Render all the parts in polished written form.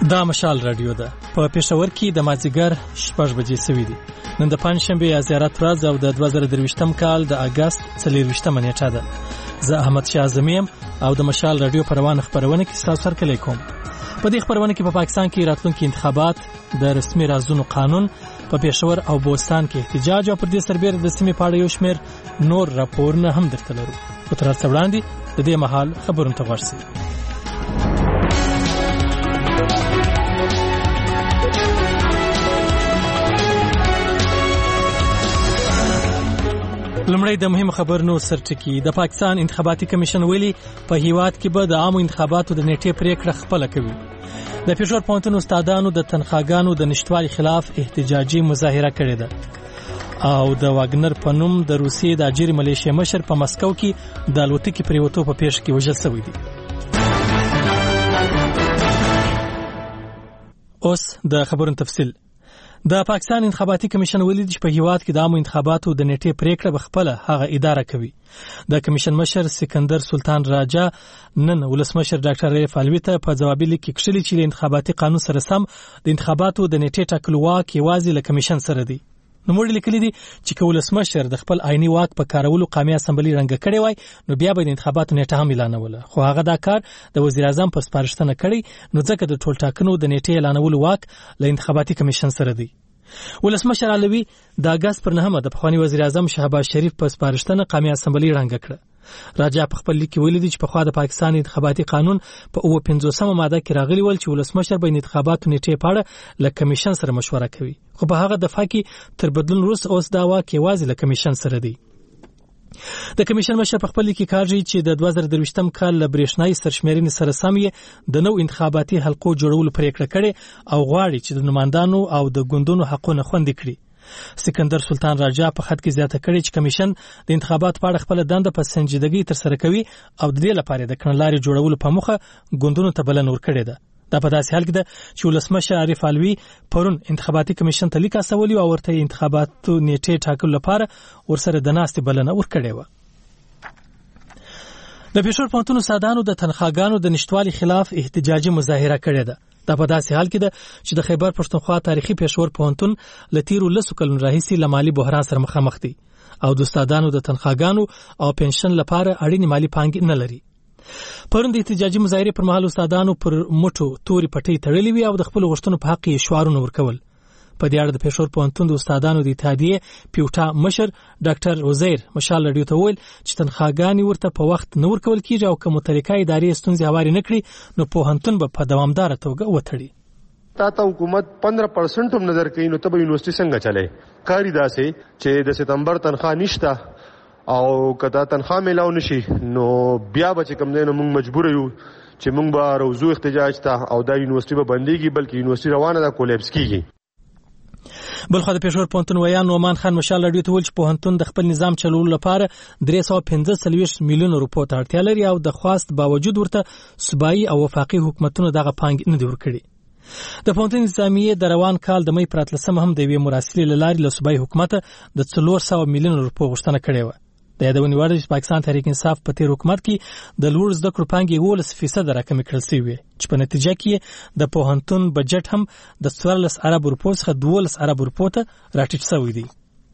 دا مشال رادیو ده. په پېښور کې د مازیګر 6 بجې سوي دي. نن د پنځشنبه زیارت ورځ او د 2023م کال د اگست 24مه نیټه ده. زه احمد شاه اعظمیم او د مشال رادیو پروان خبرونه کې تاسو سره کلی کوم. په دې خبرونه کې په پاکستان کې راتلونکي انتخابات، د رسمي رازونو قانون، په پېښور او بوستان کې احتجاج او پر دې سربېره د سیمې په اړه یو شمېر نور راپورونه هم درته لرو. په تر څو وړاندې د دې مهال خبرونه ته ورسئ. لمړی د مهم خبرونو سرټکی. د پاکستان انتخاباتي کمیشن ویلي په هیواد کې به د عامو انتخاباتو د نیټې پریکړه خپله کوي. د پېښور پوهنتون استادانو د تنخواګانو د نشټوالي خلاف احتجاجي مظاهره کړې ده او د واګنر په نوم د روسیې د اجیر ملیشیا مشر په مسکو کې د الوتکې پریوتو په پیښه کې وژل شوی دی. اوس د خبرونو تفصیل. د پاکستان انتخاباتي کمیشن ویلي چې په هیواد کې د عامو انتخاباتو د نیټې پریکړه بخپله هغه اداره کوي. د کمیشن مشر سکندر سلطان راجا نن ولسمشر ډاکټر رئیف علوي ته په جوابي لیک کې کښلي چې انتخاباتي قانون سره سم د انتخاباتو د نیټې ټاکلو واک یوازې له کمیشن سره دی. نو موږ لیکلي دي چې ولسمشر د خپل عیني واک په کارولو قومي اسمبلی رنګ کړي وای نو بیا به د انتخاباتو نیټه هم اعلانوله، خو هغه دا کار د وزیر اعظم په سپارښتنه کړی، نو ځکه د ټول ټاکنو د نیټې اعلانولو واک له انتخاباتي کمیشن سره دی. ولسمشر علوي د اگست پر 9 د پخوانی وزیر اعظم شهباز شریف په سپارښتنه قومي اسمبلی رنګ کړه. راجا په خپل لیک کې ویلي دي چې په خوا د پاکستان انتخاباتي قانون په 50مه ماده کې راغلی ول چې ولسمشر به انتخاباتو نیټې په اړه له کمیشن سره مشوره کوي، خو په هغه دفعه کې تر بدلون وروسته اوس دا واک یوازې له کمیشن سره دی. د کمیشن مشر په خپل لیک کې کاږي چې د 2023م کال له برېښنایي سرشمېرنې سره سم یې د نو انتخاباتي حلقو جوړولو پریکړه کړې او غواړي چې د نمائندانو او د ګوندونو حقونه خوندي کړي. سکندر سلطان راجا په خط کې زیاته کړې چې کمیشن د انتخاباتو په اړه خپل دنده په سنجیدګۍ ترسره کوي او د دې لپاره د کړنلارې جوړولو په موخه ګوندونو ته بلنه ورکړې ده. دا په داسې حال کې ده چې ولسمشر عارف علوي پرون انتخاباتي کمیشن ته لیک استولی او ورته انتخاباتو نیټې ټاکلو لپاره ورسره د ناستې بلنه ورکړې و. د پېښور پوهنتون استادانو د تنخواګانو د نشټوالي خلاف احتجاجي مظاهره کړې ده. دا په داسې حال کې ده چې د خیبر پښتونخوا تاریخي پېښور پوهنتون له تیرو 10 کلونو راهیسې له مالي بحران سره مخامخ دی او د استادانو د تنخواګانو او پنشن لپاره اړینې مالي پانګې نه لري. پرون د احتجاجي مظاهرې پر مهال استادانو پر موټو توري پټۍ تړلې وي او د خپل غوښتنو په حق یې شعارونه ورکول. په دې اړه د پېښور پوهنتون د استادانو د اتحادیې پیوټا مشر ډاکټر عزیر مشال رادیو ته ویل چې تنخواګانې ورته په وخت نه ورکول کیږي او که متعلقه ادارې ستونزې هوارې نه کړي نو پوهنتون به په دوامداره توګه وتړي. تا حکومت 15% هم نظر کوي نو ته به یونیورسيټي څنګه چلے کاری داسې چې د سپتمبر تنخواه نشته او کدا تنخواه ملاو نشي نو بیا به کوم نه موږ مجبور یو چې موږ به روزو احتجاج ته او دا یونیورسيټي به بنديږي بلکې یونیورسيټي روانه ده کولیپس کیږي. بلخو د پېښور پوهنتون ویان نومان خان مشال رادیو ته ویل چې پوهنتون د خپل نظام چلولو لپاره 345 میلیون روپو ته اړتیا لري او د خواست باوجود ورته صوبایي او وفاقي حکومتونو دغه پانګې نه دی ورکړي. د پوهنتون نظامیه د روان کال د مې پر 13 هم د یوې مراسلې له لارې له صوبایي حکومت د 400 میلیون روپو غوښتنه کړې و. د یادونې وړ چې پاکستان تحریک انصاف په تیر حکومت کې د لوړ زده کړو پانګې 11% راکمې کړل شوې چې په نتیجه کې د پوهنتون بجټ هم د 14 ارب روپو څخه 12 ارب روپو ته راټیټ شوی دی.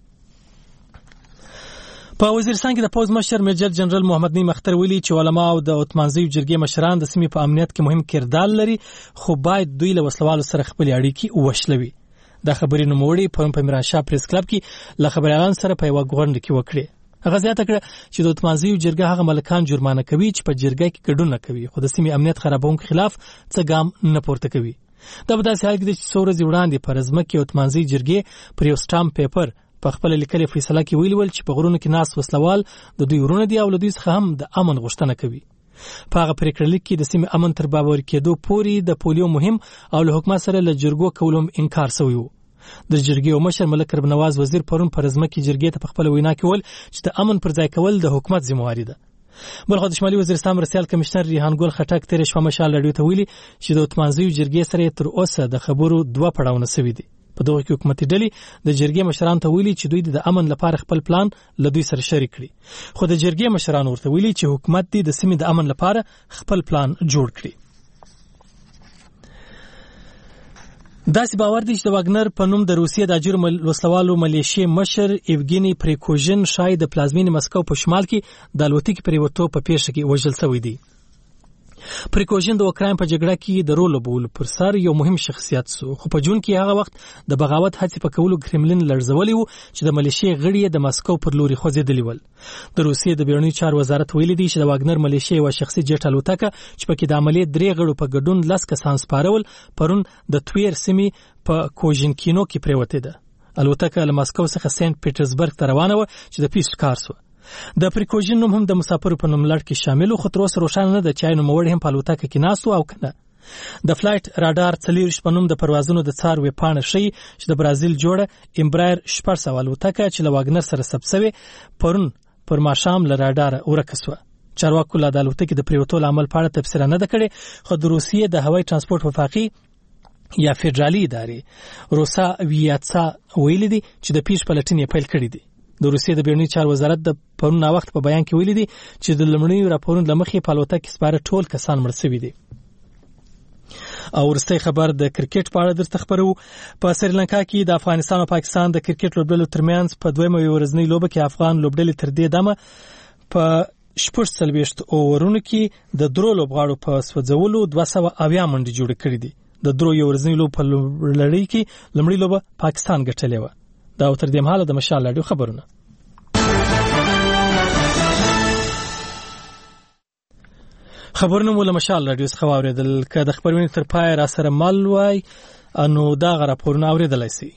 په وزیرستان کې د پوز مشر میجر جنرال محمد نعیم اختر ویلي چې علما او د اتمانزیو جرګې مشران د سیمې په امنیت کې مهم کردار لري خو باید دوی له وسلوالو سره خپل اړیکې وشلوي. دا خبرې نوموړي په میرانشاه پریس کلب کې له خبريالانو سره په یو غونډه کې وکړه. هغه زیاته کړه چې د اتمانزیو جرګه هغه ملکان جرمانه کوي چې په جرګه کې ګډون نه کوي خو د سیمې امنیت خرابونکو خلاف څه ګام نه پورته کوي. دا په داسې حال کې چې څو ورځې وړاندې په رزمکه اتمانزی جرګې پر یو سټامپ پیپر په خپل لیکلي فیصله کې ویل چې په غرونو کې ناس وسلوال د دوی ورونه دي او له دوی څخه هم د امن غوښتنه کوي. په هغه پریکړه لیک کې د سیمې امن تر باور کېدو پورې د پولیو مهم او له حکومت سره له جرګو کولم انکار شوی و. د جرګې او مشر ملک رب نواز وزیر پرون پر رزمکه جرګې ته په خپل وینا کې ول چې د امن پر ځای کول د حکومت ذمہواری ده. بلخو د شمالي وزیرستان مرسیال کمشنر ریحان ګل خټک تیر شپه مشال رادیو ته ویلي چې د اتمانزیو جرګې سره تر اوسه د خبرو 2 پړاوونه شوي دي. په دغه کې حکومتي ډلې د جرګې مشرانو ته ویلي چې دوی د امن لپاره خپل پلان له دوی سره شریک کړي خو د جرګې مشرانو ورته ویلي چې حکومت د سیمې د امن لپاره خپل پلان جوړ کړي. داسې باور دی چې د واګنر په نوم د روسیې د اجرو وسلوالو ملیشې مشر ایوګینی پریکوژن شاید د پلازمینې مسکو په شمال کې د الوتکې پرې وته په پیښه کې وژل شوی دی. پریکوژن د اوکراین په جګړه کې د رول لوبولو پر سر یو مهم شخصیت سو، خو په جون کې هغه وخت د بغاوت هڅې په کولو کرملین لړزولي وو چې د ملیشې غړي د مسکو پر لوري خوځېدلي ول. د روسیې د بیرونی چارو وزارت ویلي دی چې د واګنر ملیشې یو شخصي جټ الوتکه چې پکې د عملیات 3 غړو په ګډون 10 کسان سپارول پرون د تویر سیمې په کوژنکینو کې پریوته ده. الوتکه له مسکو څخه سنت پیټرزبرګ ته روانه و چې د پیښ کار سو. د پریکوژن نوم هم د مسافرو په نوملړ کې شامل و، خو تر اوسه روښانه نه ده چې نوموړی هم په الوتکه کې ناست او کنه. د فلایټ رادار 40 په نوم د پروازونو د څار ویبپاڼه ښیي چې د برازیل جوړه امبرایر 400 الوتکه چې له واګنر سره ثبت شوی پرون پر ماښام له رادار ورکه شوه. چارواکو له الوتکې د پریوتو عمل په اړه تفسیر نه ده کړې، خو د روسیې د هوایي ترانسپورت وفاقي یا فدرالي ادارې روسا ویاتسا ویلي دي چې د پیښ پلټنې پیل کړې دي. د روسیې د بیرونی چارو وزارت د پرون وخت په بیان کې ویلي دي چې د لمړنیو راپورونو لمخې په الوتکې سپاره ټول کسان مړ شوي دي. او ورسته خبر د کرکټ په اړه درته خبرو. په سریلانکا کې د افغانستان او پاکستان د کرکټ لوبډلو ترمنځ په دویمه ورځنۍ لوبه کې افغان لوبډلې تر دې دمه په 40 اوورونو کې د درو لوبغاړو په سوځولو 280 منډې جوړ کړې دي. د درو ورځنۍ لوبه په لړۍ کې لمړی لوبه پاکستان ګټلې و. دا تر دې مهاله د مشال رادیو خبرونه. خبرونه مو له مشال رادیو څخه واوریدل. که د خبرونې تر پای را سره مل وای انو دا غ راپورونه اوریدلای شي.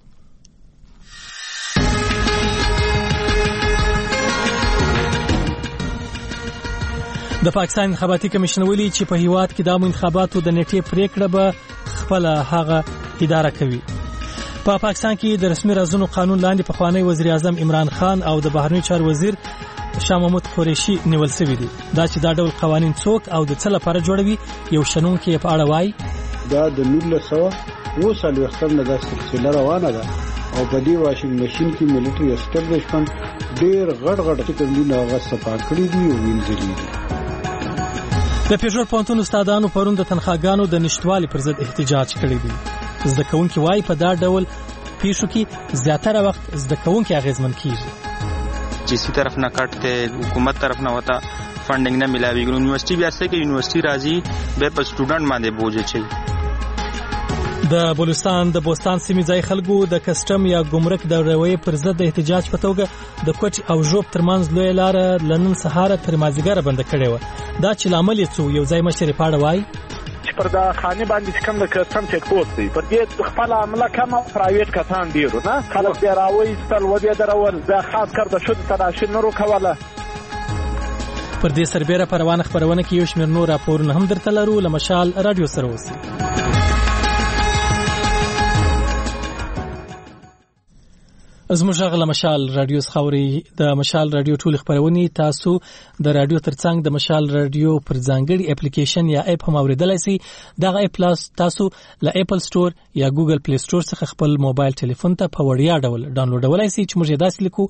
د پاکستان انتخاباتي کمیشن ویلي چې په هیواد کې د انتخاباتو د نیټې پریکړه به خپل هغه اداره کوي. په پاکستان کې د رسمي رازونو قانون لاندې پخوانی وزیر اعظم عمران خان او د بهرنی چارو وزیر شاه محمود قریشي نیول شوی دي. دا چې دا ډول قوانين څوک او د څه لپاره جوړوي یو شنونکي په اړه وایي. دا د 1900 وختم نه د سلسله روانه ده او په دې واشنګ ماشين کې ملټري اسټابلیشمنت ډېر غټ ټکرونه غصه پاکړي دي او وینځلي دي. د پېښور پوهنتون استادانو پرون د تنخواګانو د نشټوالي پر ضد احتجاج کړی دی. زده کوونکي وايي په دا ډول پیښو کې زیاتره وخت زده کوونکي اغیزمن کیږي. جسی طرف نه کټ حکومت طرف نه وتا فنډینګ نه ملاوي. یونیورسيټي بیا څه کې یونیورسيټي راځي به په سټوډنټ باندې بوج چي. د بلوچستان د بوستان سیمې ځای خلکو د کسټم یا ګمرک د رویې پر ضد احتجاج په توګه د کوټ او ژوب ترمنځ لوی لار لنن سهار تر مازیګر بند کړې و. دا چې لامل یې څو یو ځای مشر پاړه وای چې پر دا خاني باندې کوم د کسټم چک پوسټ دی پر دې خپل عمله کوم پرایویټ کسان ډیرو نه خلک دی راوي ستل و دې درول دا خاص کر د شود تلاشي نورو کوله. پر دې سربېره پروانه خبرونه کې یو شمېر نور راپورونه هم درته لرو. له مشال رادیو سره اوسئ. زموږ غل مشال رادیو خوري د مشال رادیو ټول خبرونه تاسو د رادیو ترڅنګ د مشال رادیو پر ځانګړي اپلیکیشن یا اپ هم اوریدلای شئ. دغه اپ تاسو له اپل سٹور یا ګوګل پلی سٹور څخه خپل موبایل ټلیفون ته په وړیا ډول ډاونلوډولای شئ چې موږ داسې لیکو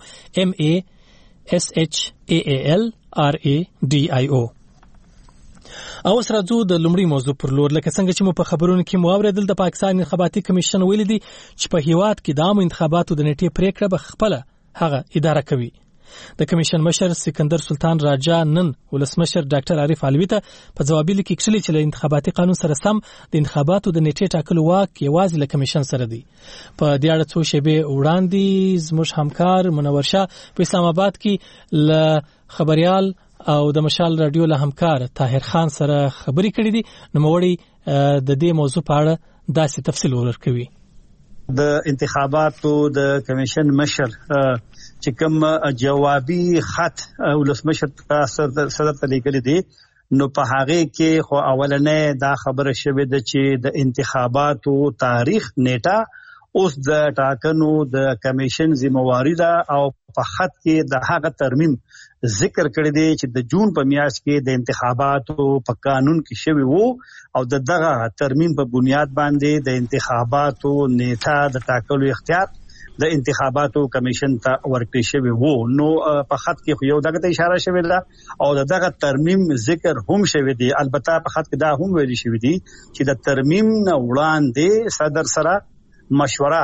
MASHAALRADIO. او سره ځو د لومړي موضوع پر لور. لکه څنګه چې مو په خبرونو کې مو اوریدل د پاکستان انتخاباتي کمیشن ویلي دي چې په هیواد کې د عامو انتخاباتو د نیټې پریکړه به خپل هغه اداره کوي. د کمیشن مشر سکندر سلطان راجا نن ولسمشر ډاکټر عارف علوي ته په جوابي لیک کې کړي چې له انتخاباتي قانون سره سم د انتخاباتو د نیټې ټاکلو واک یوازې له کمیشن سره دی. په دې اړه څو شیبې وړاندې زموږ همکار منور شاه په اسلام آباد کې له خبريال او د مشال رادیو له همکار طاهر خان سره خبري کړې دي. نو موړي د دې موضوع په اړه داسې تفصیل ورکوي. د انتخاباتو د کمیشن مشر چې کوم جوابي خط ولسمشر صدر ته لیکلي دي نو په هغه کې خو اولنې دا خبره شوه د چې د انتخاباتو تاریخ نیټه اوس د ټاکنو د کمیشن ذمہواری ده او په خط کې د هغه ترمیم ذکر کړی دی چې د جون په میاشت کې د انتخاباتو په قانون کې شوی وو او دغه ترمیم په بنیاد باندې د انتخاباتو نیټه د ټاکلو اختیار د انتخاباتو کمیشن ته ورکړی شوی وو. نو په خط کې یو دغه ته اشاره شوی ده او دغه ترمیم ذکر هم شوی دی. البته په خط کې دا هم ویل شوی دی چې د ترمیم نه وړاندې صدر سره مشوره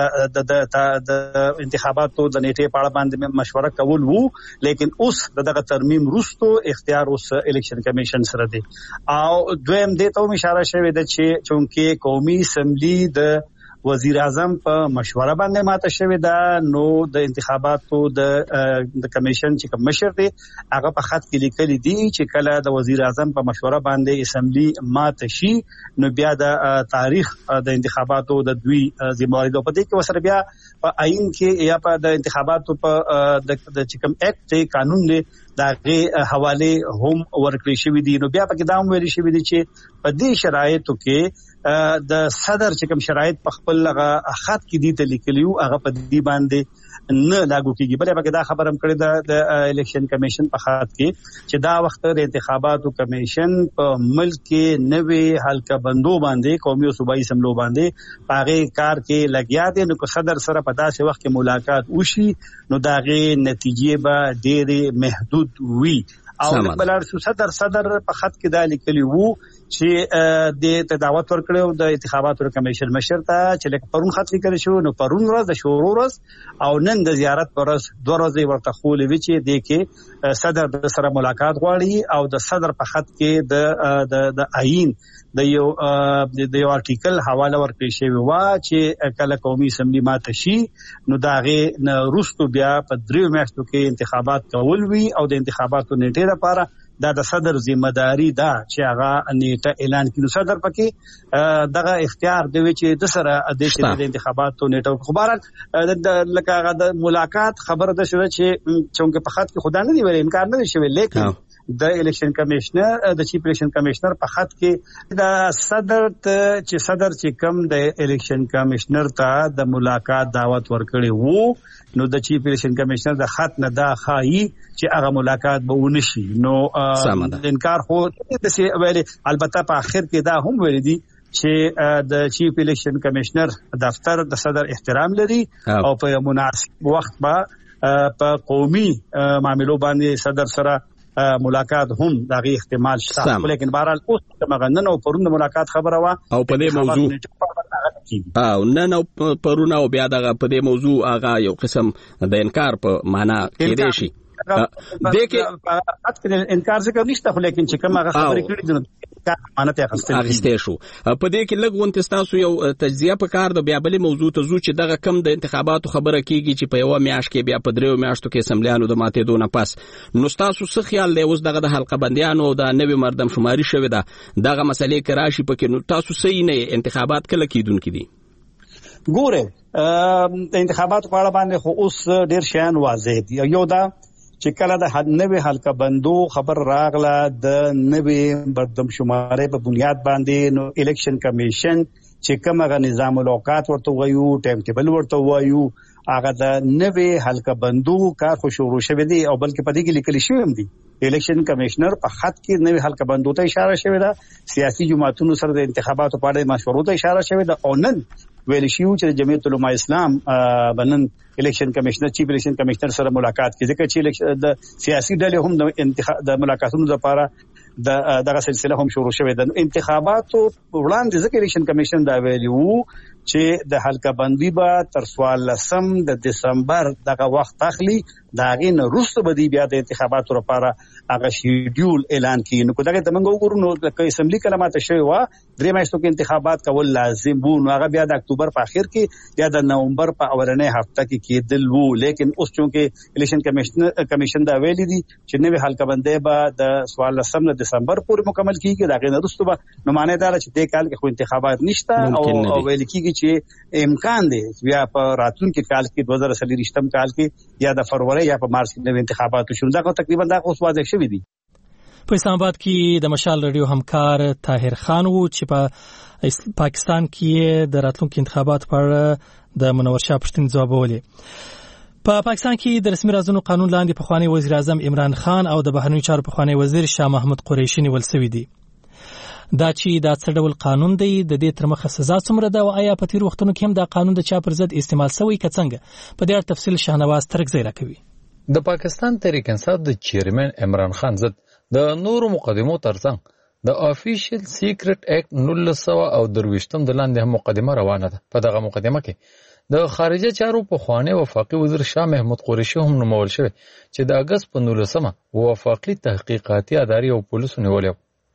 د انتخاباتو د نیټې په اړه باندې مشوره کول وو، لیکن اوس دغه ترمیم وروسته اختیار اوس الیکشن کمیشن سره دی. او دویم دې ته اشاره شوی ده چې چونکه قومي اسمبلی د وزیر اعظم په مشوره باندې ماته شوی ده، نو د انتخاباتو د کمیشن چې کوم مشر دی هغه په خط کې لیکلي دي چې کله د وزیر اعظم په مشوره باندې اسمبلی ماته شي نو بیا د تاریخ د انتخاباتو د دوی ذمہواری ده. په دې کې وسره بیا په آئین کې یا په د انتخاباتو په د چې کوم اکټ قانون دی دغه حواله هم ورکړی شوی دي. نو بیا په کې دا هم ویل شوی دي چې په دې شرایطو کې د صدر چې کوم شرایط په خپل خط کې دي ته لیکلیو هغه په دې باندې نه لاګو کیږي. بلې پکې دا خبر هم کړی ده د الیکشن کمیشن په خط کې چې دا وخت د انتخاباتو کمیشن په ملک کې نوې حلقه بندو باندې قومي او صوبایي اسمبلیو باندې هغه کار کې لګیا دي. نو که صدر سره په داسې وخت کې ملاقات وشي نو داغه نتیجې به ډېرې محدود وي. او بلار صدر په خط کې دا لیکلی وو چې د دعوت ورکړو د انتخاباتو کمیشن مشر ته چې لکه پرون خط لیکل شو، نو پرون ورځ د شروع ورځ او نن د زیارت پر ورځ 2 ورځې ورته خولې وی چې د کې صدر سره ملاقات غواړي او د صدر په خط کې د آئین د یو آرټیکل حواله ورکړی شوی و چې کله قومي اسمبلی ماته شي نو داغه روستو بیا په 3 میاشتو کې انتخابات کول وی او د انتخاباتو نیټه لپاره دا د صدر ذمہ داری ده چې هغه نیټه اعلان کړي. صدر پکې دغه اختیار دی چې د سره د انتخاباتو نیټه خبره لکه د ملاقات خبره ده چې چونکه په خط کې خدا نه دی ویل انکار نه دی شوی، لیکن د الیکشن کمیشنر د چیف الیکشن کمیشنر په خط کې د صدر چې کم د الیکشن کمیشنر ته د ملاقات دعوت ورکړي وو نو د چیف الیکشن کمیشنر د خط نه دا خایي چې هغه ملاقات به ونشي. نو انکار خو د سی ویلي. البته په اخر کې دا هم ویل دي چې د چیف الیکشن کمیشنر دفتر د صدر احترام لري او په مناسب وخت په قومي معاملو باندې صدر سره ملاقات هم دغه احتمال شته. لیکن بهرحال اوس مغنن او پرون ملاقات خبره وا او په دې موضوع نن او پرون او بیا دغه په دې موضوع هغه یو قسم د انکار په معنا کې دی شي دغه انکار څخه نشته، خو لیکن چې کوم هغه خبرې کړې دي مانته اخیستې شو. په دې کې لږ ونت تاسو یو تجزیه په کار د بیا بلې موضوع ته زو چې دغه کم د انتخاباتو خبره کیږي چې په یو میاشت کې بیا په 3 میاشتو کې اسمبلیانو د ماتېدو نه پس نو تاسو څه خیال دی اوس دغه د حلقه بندیانو د نوې مردم شماري شوی ده دغه مسلې کې راشي پکې نو تاسو صحیح نه انتخابات کله کیدونکې دي؟ ګوره د انتخاباتو په اړه باندې خو اوس ډیر شیان واضح دي. یو دا چې کله د نوې حلقه بندو خبر راغله د نوې مردم شماري په بنیاد باندې نو الیکشن کمیشن چې کومه نظام الاوقات ورته وایو ټایم ټیبل ورته وایو هغه د نوې حلقه بندو کار خو شروع شوی دی او بلکې په دې کې لیکل شوی هم دی. الیکشن کمیشنر په خط کې نوې حلقه بندو ته اشاره شوی ده، سیاسي جماعتونو سره د انتخاباتو په اړه مشورو ته اشاره شوی ده او نن ویل شو چې جمعیت علماء اسلام بنن الیکشن کمیشنر چیف الیکشن کمیشنر سره ملاقات کوي ځکه چې د سیاسي ډلې هم د ملاقاتونو لپاره دغه سلسله هم شروع شوه. د انتخاباتو وړاندې ځکه الیکشن کمیشن دا ویلی وو چې د حلقه بندي به تر 14 د دسمبر دغه وخت اخلي، داغه نه وروسته به دی بیا د انتخاباتو لپاره هغه شیډول اعلان کړي. نو دغه تمنګ وګورو نو د اسمبلی کلمات شوی و 3 میاشتو کې انتخابات کول لازم وو، نو هغه بیا د اکتوبر په اخر کې یا د نومبر په اولنۍ هفته کې کېدل وو. لیکن اوس چونکه الیکشن کمیشن دا ویلي دي چې نوې حلقه بندي به د 14 دسمبر پورې مکمل کیږي، دغه نه وروسته به نو معنی دا چې د کال کې خو انتخابات نشته او ویل کیږي چې امکان دی بیا په راتلونکي کال کې 2023 کال کې یا د فروری یا په مارچ کې نوې انتخابات شروع دا تقریبا دا اوس واضح شوی دی. په اسلام آباد کې د مشال رادیو همکار طاهر خان وو چې په پاکستان کې د راتلونکي انتخاباتو په اړه د منور شاه پښتنې ځواب ولې. په پاکستان کې د رسمي رازونو قانون لاندې پخوانی وزیر اعظم عمران خان او د بهرنیو چارو پخوانی وزیر شاه محمود قریشي نیول شوی دی. دا چې دا څه ډول قانون دی د دې تر مخه سزا څومره ده او آیا په تیر وختونو کې هم دا قانون د چا پر ضد استعمال شوی که څنګه په دې اړه تفصیل شاهنواز ترکزی راکوي. د پاکستان تحریک انصاف د چیرمن عمران خان ضد د نورو مقدمو ترڅنګ د افیشل سیکریټ اکټ 1923 د لاندې هم مقدمه روانه ده. په دغه مقدمه کې د خارجه چارو په خوانی وفاقي وزیر شاه محمود قریشي هم نومول شوی چې د اگست په 19 وفاقي تحقیقاتي ادارې او پولیسو نیولې.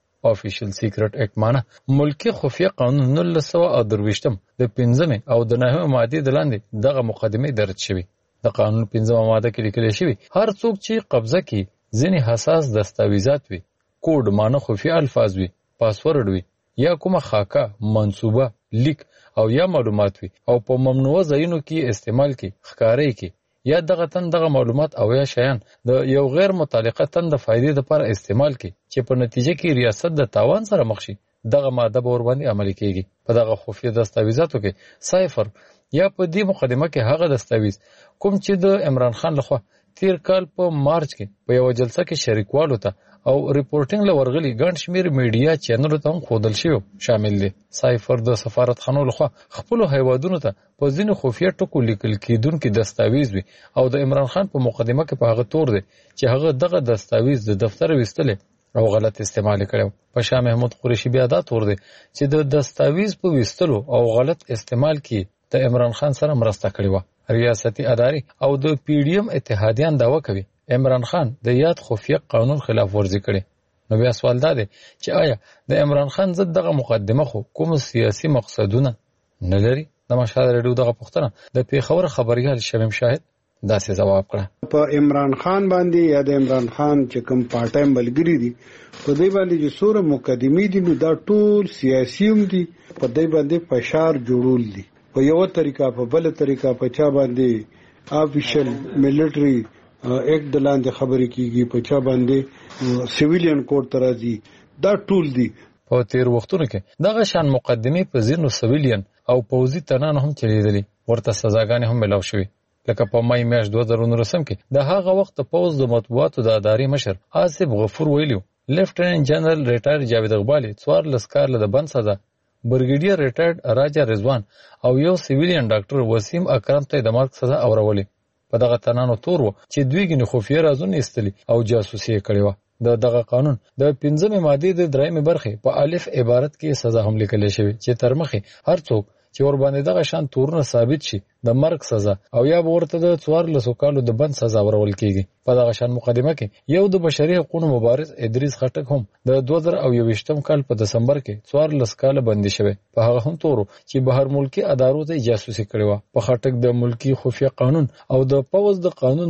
افیشل سیکریټ اکټ معنی ملکی خفیه قانون 1923 د 15 او د 9 ماده د لاندې دغه مقدمه درج شوی. د قانون 15 ماده کې لیکل شوی هر څوک چې قبضه کوي ځینې حساس دستاویزات وي، کوډ معنی خفیه الفاظ وي، پاسورډ وي یا کومه خاکه منسوبه لیک او یا معلومات وي او په ممنوعه ځایونو کې استعمال کی ښکارې کی یا دغه معلومات او یا شیان د یو غیر متعلقه تن د فائدې لپاره استعمال کی چې په نتیجه کې ریاست د تاوان سره مخ شي، دغه ماده به ور باندې عملي کیږي. په دغه خفیه دستاویزاتو کې صفر یا په دې مقدمه کې هغه دستاویز کوم چې د عمران خان لخوا تیر کال په مارچ کې په یو جلسه کې شریکوالو ته او ریپورټینګ لورغلي ګڼ شمیر میډیا چینلونو ته هم ښودل شوی شامل دي. صفر د سفارتخانو لخوا خپل هیوادونو ته په ځینو خفیه ټکو لیکل کیدونکو دستاویز وي او د عمران خان په مقدمه کې په هغه تور دی چې هغه دغه دستاویز د دفتر وستل او غلط استعمال کړو. په شاه محمود قریشي بیا دا تور دی چې د دستاویز په وستلو او غلط استعمال کې د عمران خان سره مرسته کړې و. ریاستي ادارې او د پی ډی ایم اتحادیان داوا کوي عمران خان د یاد خفیه قانون خلاف ورزي کړي. نو بیا سوال دا دی چې آیا د عمران خان ضد دغه مقدمه خو کوم سیاسي مقصدونه نه لري؟ د مشهد ریډیو دغه پوښتنه د پیښور خبريال شمیم شاهد داسې جواب کړه. په عمران خان باندې یا د عمران خان چې کوم پارټایم بلګری دي په دې باندې چې سوره مقدمې دي نو دا ټول سیاسي هم دي، په دې باندې فشار جوړول دي په یو طریقه په بل طریقه په چا باندې افیشل ملټری ایک دلاندې خبرې کیږي، په چا باندې سیویلین کوډ ترازی، دا ټول دي. په تیر وختونو کې دغه شان مقدمې په ځینو سیویلین او پوځي تنان هم چلیدلې، ورته سزاګانې هم ملاو شوې. لکه په مای میاشت 2019 کې د هغه وخت پوز د مطبوعاتو د ادارې مشر آصف غفور ویلو لیفټیننټ جنرال ریټایر جاوید اقبال 14 کال له بند سزا، برګیډیر ریټایرډ راجا رضوان او یو سیویلین ډاکټر وسیم اکرم ته د مرګ سزا اورولې. په دغه تنانو تور و چې دوی ګنې خفیه رازونه ایستلي او جاسوسي کړې و. دغه قانون د 15 ماده د درېمه برخه په الف عبارت کې سزا هم لیکل شوی چې تر مخه هر څوک چې ور باندې دغه شان تورونه ثابت شي د مرګ سزا او یا ورته د 14 کالو د بند سزا ورول کیږي. په دغه شان مقدمه کې یو د بشري حقوقو مبارز ادریس خټک هم د 2021 کال په دسمبر کې 14 کال بندي شوی. په هغه هم تورو چې بهر ملکی ادارو ته جاسوسي کړې و. په خټک د ملکی خفیه قانون او د پوز د قانون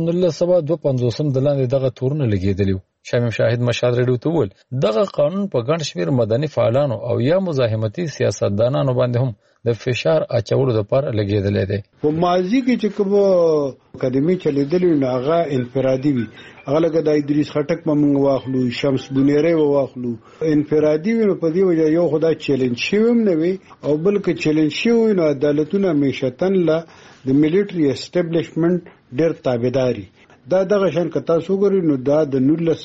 1952 د لاندې دغه تورونه لګیدلی. شمیم شاهد مشهد ریډیو ته وویل دغه قانون په ګڼ شمیر مدني فعالانو او یا مزاحمتي سیاستدانانو باندې هم د فشار اچولو لپاره لګیدلې ده. په ماضي کې چې کوم اکیډمي چلیدلې نو هغه انفرادي وي، هغه لکه د ادریس خټک په موږ واخلو، شمس بنيري واخلو، انفرادي وي. په دې وجه یو خدای چیلنج شوم نه وي او بلکې چیلنج شوی نو عدالتونه همیشتن له د ملټری اسټابلیشمنت ډېر تابعداري. دغه شان کتا سوګری نو دا د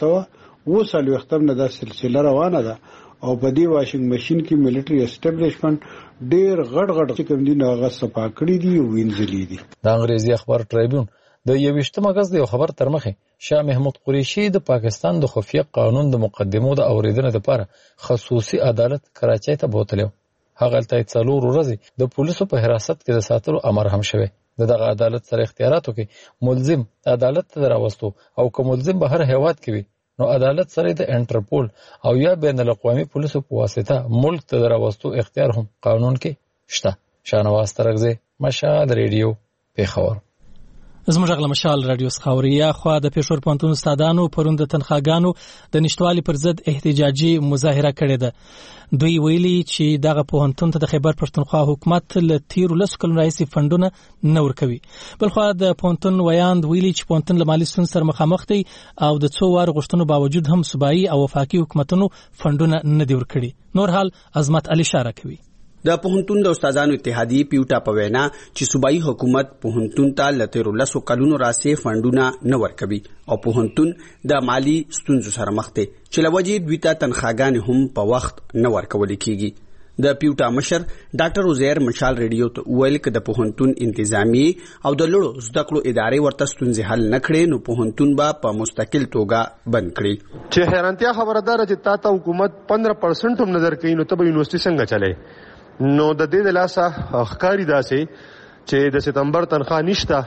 1900 وختم نه دا سلسله روانه ده او په دې واشنګ ماشين کې ملټری اسټابلیشمنت ډېر غټ چې کوم دي هغه صفا کړی دي او وینځلې دي. د انګریزي اخبار ټریبیون د 21 اگست د خبر تر مخه شاه محمود قریشي د پاکستان د خفیه قانون د مقدمو د اوریدنې لپاره خصوصي عدالت کراچۍ ته بوتلو. هغه تل 4 ورځې د پولیسو په حراست کې د ساتلو امر هم شوی. دغه عدالت سره اختیاراتو کې ملزم عدالت ته راوستو او کوم ملزم بهر هیواد کې وي نو عدالت سره د انټرپول او یا بین الاقوامي پولیسو په واسطه ملک ته راوستو اختیار هم قانون کې شته. شاهنواز ترکزی مشال ریډیو پیښور. زموږ غل مشال رادیو خاوریا خو د پیښور پونتون استادانو پروند تنخواګانو د نشټوالي پر ضد احتجاجي مظاهره کړې ده. دوی ویلي چې دغه پونتون ته د خیبر پښتونخوا حکومت له تیر لسکل رئیس فندونه نه ورکوي. بلخو د پونتون ویاند ویلي چې پونتون له مالی ستونزو سره مخامخ دی او د څو وار غوښتنو باوجود هم صوبایي او وفاقي حکومتونو فندونه نه دی ورکړي. نور حال عظمت علي اشاره کوي. د پوهنتون د استادانو اتحادیې پیوټا په وینا چې صوبایي حکومت پوهنتون ته لته 13 کلونو راسې فندونه نه ورکوي او پوهنتون د مالی ستونزو سره مخ دی چې لوجې دوی ته تنخواګانې هم په وخت نه ورکول کیږي. د پیوټا مشر ډاکټر عزیر مشال ریډیو ته ویل چې د پوهنتون انتظامی او د لړو زده کړو ادارې ورته ستونزې حل نه کړي نو پوهنتون به په مستقل توګه بند کړي. چې حیرانتیا خبره ده چې تاسو حکومت 15% هم نظر کوي نو ته به یونیورسيټي څنګه چلے نو د دې د لاسه ښکاری داسې چې د سپتمبر تنخواه نشته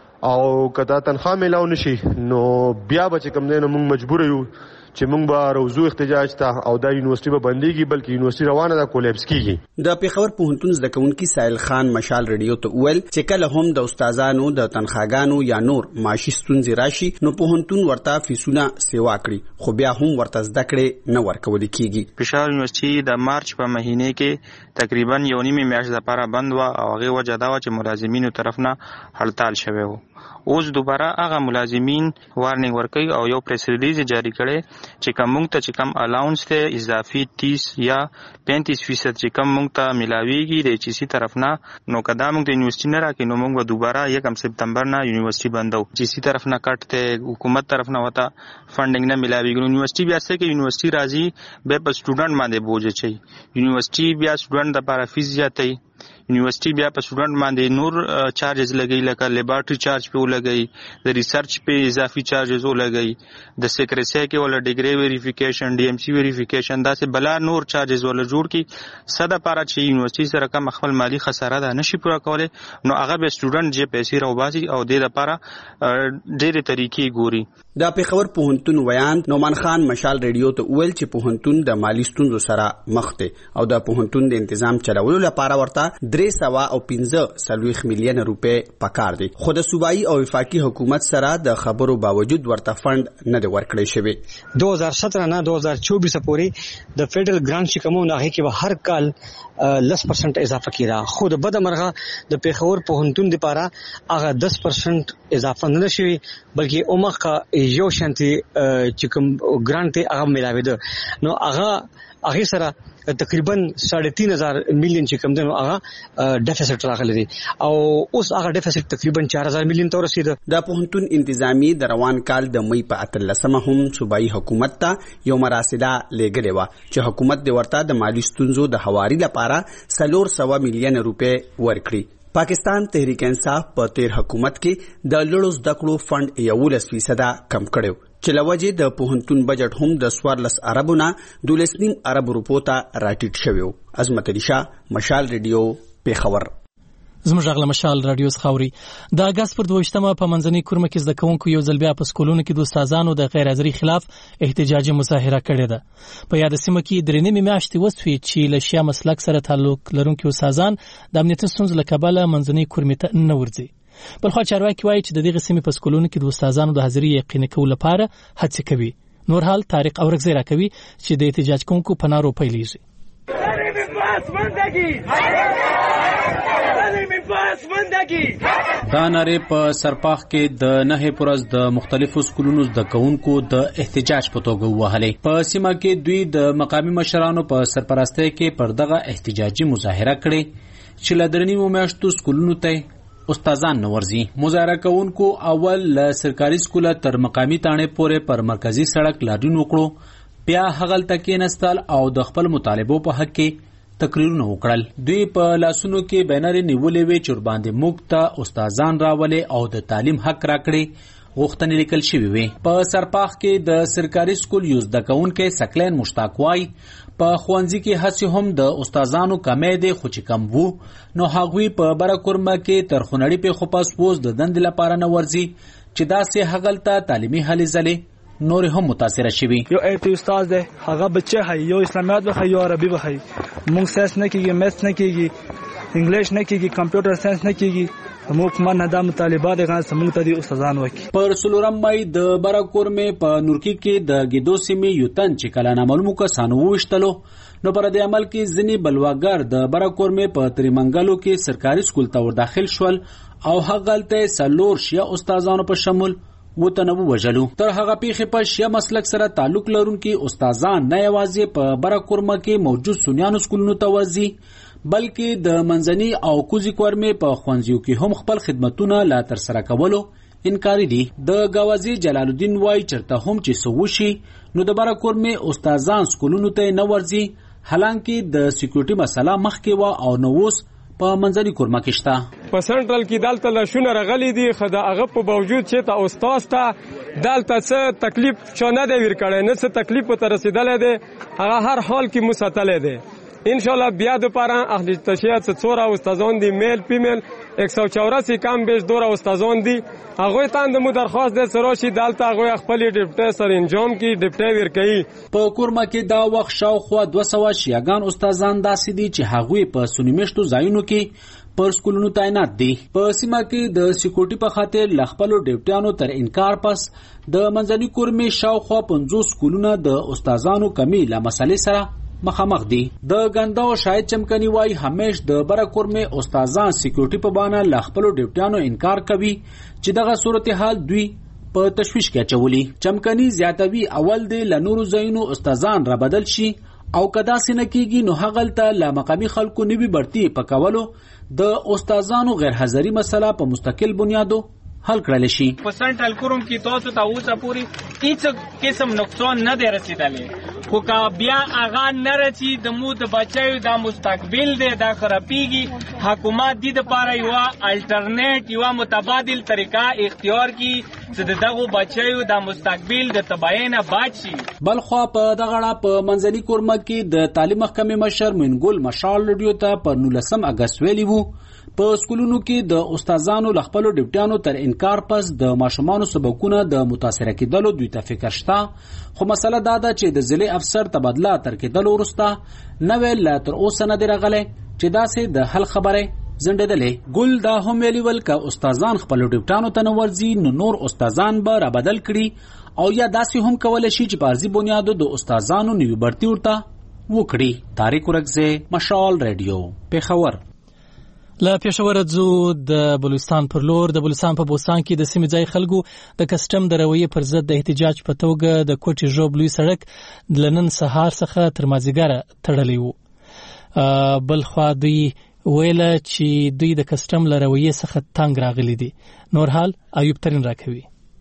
او کدا تنخواه ملاو نشي نو بیا به کوم نه موږ مجبور یو چې موږ به روزو احتجاج ته او دا یونیورسيټي به بنديږي بلکې یونیورسيټي روانه ده کولیپس کیږي. د پیښور پوهنتون زده کوونکي سایل خان مشال ریډیو ته ویل چې کله هم د استادانو د تنخواګانو یا نور معاشي ستونزې راشي نو پوهنتون ورته فیسونه سیوا کړي خو بیا هم ورته زده کړې نه ورکول کیږي. پیښور یونیورسيټي د مارچ په مهینه کې تقریبا یو نیمه میاشت لپاره بند و او هغه وجه دا و چې ملازمینو طرف نه هړتال شوی و. اوس دوباره هغه ملازمین وارننګ ورکوي او یو پریس ریلیز جاری کړي چې کوم مونږ ته چې کوم الاونس ته اضافي 30 یا 35% چې کوم مونږ ته ملاويږي د ایچ سی طرف نه نو کدا مونږ د یونیورسيټي نه راکې نو مونږ به دوباره 1 سپتمبر نه یونیورسيټي بندو. ایچ سی طرف نه کټ ته حکومت طرف نه وتا فندینګ نه ملاويږي نو یونیورسيټي بیا څه کې یونیورسيټي راځي به په سټوډنټ باندې بوج چي یونیورسيټي بیا سټوډنټ د لپاره فیس زیاتې یونیورسيټي بیا په سټوډنټ باندې نور چارجز لګي لکه لیبارټري چارج په لګي د ریسرچ په اضافي چارجز لګي د سیکریسي کې ول ډیګري ویریفیکیشن ډي ام سی ویریفیکیشن دا سه بلا نور چارجز ول جوړ کی صد لپاره چې یونیورسيټي سره کوم خپل مالی خساره ده نشي پوره کوله نو هغه به سټوډنټ چې پیسې راوباسي او د لپاره ډېرې طریقې ګوري. د پیښور پوهنتون ویان نومان خان مشال ریډیو ته ویل چې پوهنتون د مالی ستونزو سره مخ دی او د پوهنتون د تنظیم چلولو لپاره ورته 315 میلیون روپے پکار دي خو د صوبایي او وفاقي حکومت سره د خبرو باوجود ورته فند نه دی ورکړی شوی. 2017 نه 2024 پورې د فدرل ګرانټ چې کومه نه کې به هر کال 10% اضافه کیږي خو د بد مرغه د پیښور پوهنتون لپاره هغه 10% اضافه نه شوی بلکې اومخه یو شانتي چې کوم ګرانټ هغه ملاوي ده نو هغه سره تقریبا 3.5 میلیون چې کوم دنو هغه ډیفیسټ راغلی دی او اوس هغه ډیفیسټ تقریبا 4000 میلیون ته رسیده. د پوهنتون انتظامی د روان کال د مئی په 13 هم صوبایي حکومت ته یو مراسله لګلې و چې حکومت د ورته د مالی ستونزو د حواري لپاره 400 میلیون روپے ورکړي. پاکستان تحریک انصاف په تیر حکومت کې د لړو زده کړو فند 11% کم کړو چې لوجه د پوهنتون بجټ هم د 14 اربو نه 12.5 ارب روپو ته راټیټ شوی. عظمت علي شاه مشال ریډیو پیښور. زموږ غلا مشال رادیو خاوري د اگست پر 22مه په منځنۍ کورمه کې زده کوونکو یو ځل بیا په سکولونو کې د استادانو د غیر حاضرۍ خلاف احتجاجي مظاهره کړې ده. په یاد سیمه کې درې نیمه میاشتې وسوي چې له شیا مسلک سره تعلق لرونکي استادان د امنیتي ستونزو له کبله منځنۍ کورمه ته نه ورځي. بلخو چارواکي وایي چې د دغه سیمې په سکولونو کې د استادانو د حاضرۍ یقیني کولو لپاره هڅه کوي. نور حال طارق اورغزی راکوي چې د احتجاج کوونکو په نارو پیلېږي. دا ناره په سرپاخ کې د نهه پرز د مختلفو سکولونو زده کوونکو د احتجاج په توګه وهلې. په سیمه کې دوی د مقامی مشرانو په سرپرستۍ کې پر دغه احتجاجي مظاهره کړې چې له درنیمو میاشتو سکولونو ته استادان نه ورځي. مظاهره کوونکو اول له سرکاري سکول تر مقامی تانې پورې پر مرکزی سړک لاریون وکړو بیا هغلته کېناستل او د خپل مطالبو په حق کې تقریرونه وکړل. دوی په لاسونو کې بینر نیولې وی چې باندې موږ ته استادان راولې او د تعلیم حق راکړي غوښتنې لیکل شوې وي. په سرپاخ کې د سرکاري سکول یو زده کوونکی سکلین مشتاق وای په خوانځي کې هڅې هم د استادانو کمې دي خو چې کم وو نو هغوی په برکورمه کې تر خونړی په خپاس پوز د دند لپاره نه ورځي چې داسې هغلته تعلیمي هلې ځلې نور هم متاثر شوي. یو ایت استاد دی هغه بچه هي یو اسلامیات وخی یو عربي وخی موږ ساينس نه کیږي میث نه کیږي انګلیش نه کیږي کمپیوټر ساينس نه کیږي موږ من د مطالبات غان سمون ته دي استادان وکي. پر سلورم مای د برکورمه په نورکی کې د ګیدو سیمې یوتن چې کله نامعلومو کسانو وشتلو نو پر دې عمل کې ځنی بلواګر د برکورمه په تریمنګلو کې سرکاري سکول ته ور داخل شول او هغلته سلور شیا استادانو په شمول وتنو وجلو. تر هغه پیخه په شیا مسلک سره تعلق لرونکي استادان نه یوازې په برکورمه کې موجود سنیانو سکولونو ته ورځي بلکې د منځني او کوزي کورمې په خوانزیو کې هم خپل خدمتونه لا تر سره کولو انکاري دي. د غوازی جلال الدین وای چرته هم چې سوشي نو د بره کورمې استادان سکولونو ته نه ورځي، حالانکه د سکیورټي مسله مخکې و او نو اوس په منځني کورمه کې شته. په سنټرل کې دالته لشونه رغلي دي، خدا هغه په باوجود چې ته استاد ته دالته څه تکلیف چونه دی ور کړی، نه څه تکلیف ته رسیدلې دی، هغه هر حال کې مساتلې دی. ان شاء الله بیا د پاره اهل تشریعات څورا استادان دي، میل فیمیل 184 کم بیش دوره استادان دي، هغه ته د مو درخواست د سروشي دالته هغه خپل ډیپټي سر انجام کی ډیپټي ور کوي. په کورما کې دا وخت شاوخوا 200 شیعاګان استادان داسې دي چې هغه په سنیمشتو ځایونو کې پر سکولونو تعینات دي. په سیمه کې د سکیورټي په خاطر لخپلو ډیپټیانو تر انکار پس د منځني کورمې شاوخوا 50 سکولونه د استادانو کمی له مسلې سره مخامخ دي. د ګنداو شاهد چمکني وای همیش د بره کورمې استادان سکیورټي په بانه لخپلو ډیپټیانو انکار کوي چې دغه صورتحال دوی په تشویش کې اچولي. چمکني زیاتوي اول د لنورو زینو استادان را بدل شي او کدا سینه کېږي نو هغلته لا مقامي خلکو نیوي برتي پکولو د استادانو غیر حاضری مسله په مستقل بنیادو حل کړل شي. په سنټرل کوروم کې تاسو ته اوسه پوری هیڅ قسم نقصان نه دی رسیدلی، خو کا بیا اغا نه رسی د مو د بچایو د مستقبل دی دا خرابېږي. حکومت دې د پاره یو الټرنیټ یو متبادل طریقه اختیار کی چې دغه بچایو د مستقبل د تباہی نه بچ شي. بلخوا په دغه په منځني کورمه کې د تعلیم محکمې مشر منګل مشال رډیو ته په 19 اگست ویلی وو په سکولونو کې د استادانو لخپلو ډیپټیانو تر انکار پس د ماشومانو سبقونه د متاثر کېدلو دوی ته فکر شته، خو مسله دا ده چې د ضلع افسر تبادله تر کېدلو وروسته نوې لا تر اوسه نه دی راغلی چې داسې د حل خبره زندهدلې. ګل دا هم ویلي ول که استادان خپلو ډیپټیانو ته نه ورځي نو نور استادان به را بدل کړي او یا داسې هم کولی شي چې په عرضي بنیادو د استادانو نوي برتي ورته وکړي. طارق ورکزی، مشال ریډیو، پېښور. له پېښور ځو د بلوچستان پر لور. د بلوچستان په بوستان کې د سیمې ځای خلکو د کسټم د رویې پر ضد د احتجاج په توګه د کوټي ژوب لوی سړک لنن سهار څخه تر مازیګره تړلی وو. بل خوا دوی ویله چې دوی د کسټم له رویې څخه تنګ راغلي دي. نور حال ایوب ترین راکوي.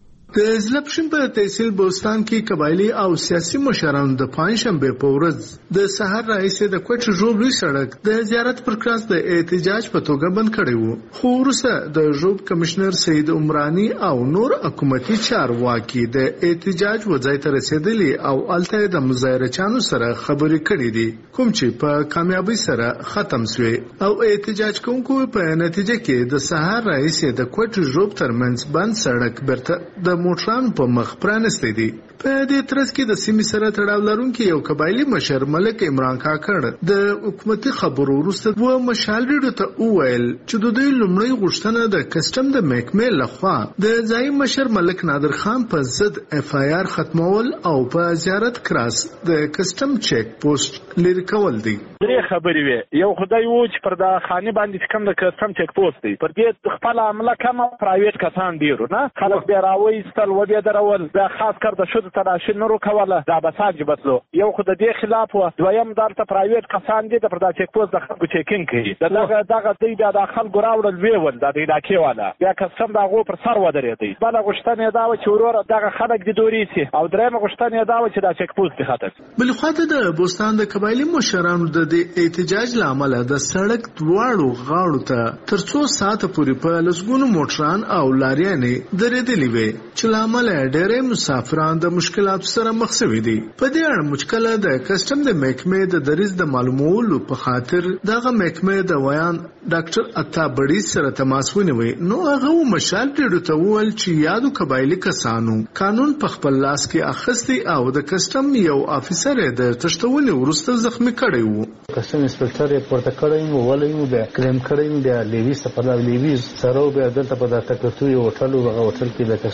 د زلپشن په تحصیل بوستان کې قبایلی او سیاسي مشرانو د پنځشنبه په ورځ د سحر راهیسې د کوټ ژوب لوی سړک د زیارت پر کراس د احتجاج په توګه بند کړی وو، خو وروسته د ژوب کمشنر سید عمرانی او نور حکومتي چارواکي د احتجاج وځای ته رسیدلی او الته د مظاهرچانو سره خبرې کړې دي، کوم چې په کامیابی سره ختم شوه او احتجاج کوونکو په نتیجه کې د سحر راهیسې د کوټ ژوب ترمنځ بند سړک برته د موټران په مخ پرانستی دي. په دې ترڅ کې د سیمې سره تړاو لرونکي یو قبایلی مشر ملک عمران کاکړ د حکومتي خبرو وروسته و مشال ریډیو ته وویل چې د دوی لومړی غوښتنه د کسټم د محکمې لخوا د ځایي مشر ملک نادر خان په ضد اف آی آر ختمول او په زیارت کراس د کسټم چیک پوسټ لري کول دي. درې خبرې وي، یو خدای وو چې پر د خاني باندې کوم د کسټم چیک پوسټ دی پر دې خپل عمله کوم پرایویټ کسان دیرو نه خلک بیا راوي ستل و بیا درول دا خاص کار د شود تراشي نورو کوله دا بساج بسلو یو خو د دې خلاف و دویم دلته پرایویټ کسان دي د پر د چیک پوسټ د خلکو چیکینګ کوي دغه دی بیا د خلکو راوړل ویول د دې علاقې والا بیا کسټم دا غو پر سر ودرېدي بل غشتنه دا و چې ورور دغه خلک د دوري سي او درېم غشتنه دا و چې د چیک پوسټ د خاطر بل خاطر د بوستان د قبایلی مشرانو د احتجاج لامل د سړک دواړو غاړو ته تر 2 ساعت پورې په لسګونو موټران او لاریانې درېدلې وي چې لامل ډېرې مسافران د مشکلاتو سره مخ شوي دي. په دې اړه مشکله د کسټم د محکمې د دریز د معلومولو په خاطر دغه محکمې د ویان ډاکټر عطا بډی سره تماس ونیوي نو هغه مشال ډېر ته وویل چې یادو قبایلی کسانو قانون په خپل لاس کې اخیستی او د کسټم یو افیسر د تشتونې وروسته زخمی کړی وو. کسټم انسپکټر یې پورته کړی وو ولې بیا کلیم کړی بیا لیویس په دا لیویس سره بیا دلته په دا ټکټو یو هوټل او هوټل کې د کسټمر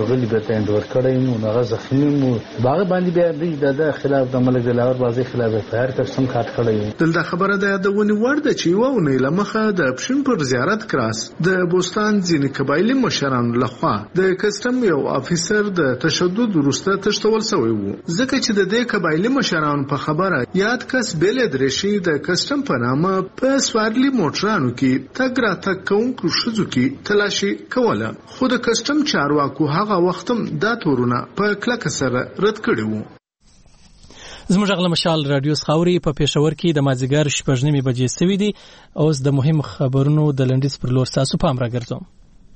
غلی به تندور کړی نو هغه زخمی مو باغ باندې بیا د خلاف د ملک دلاور بازي خلاف فایر کسم کاټ کړی. دلته خبره ده د ونی ورده چې وونه لمخه د اپشن پر زیارت کراس د بوستان ځینې قبایلی مشرانو لخوا د کسټم یو افیسر د تشدد وروسته تشتول شوی وو ځکه چې د دې قبایلی مشرانو په خبره یاد کس بیل درشي د کسټم په نامه په سوارلی موټرانو کې تګ را تګ کوونکو شذو کې تلاشي کوله خو د کسټم چارواکو هغه وختم دا تورونه په کلک سره رد کړي وو. زموږ غل مشال رادیو خاوري په پېښور کې د مازیګر 8:30 بجې سوي دي. اوس د مهم خبرونو د لنډیز پر لور تاسو پام راګرځوم.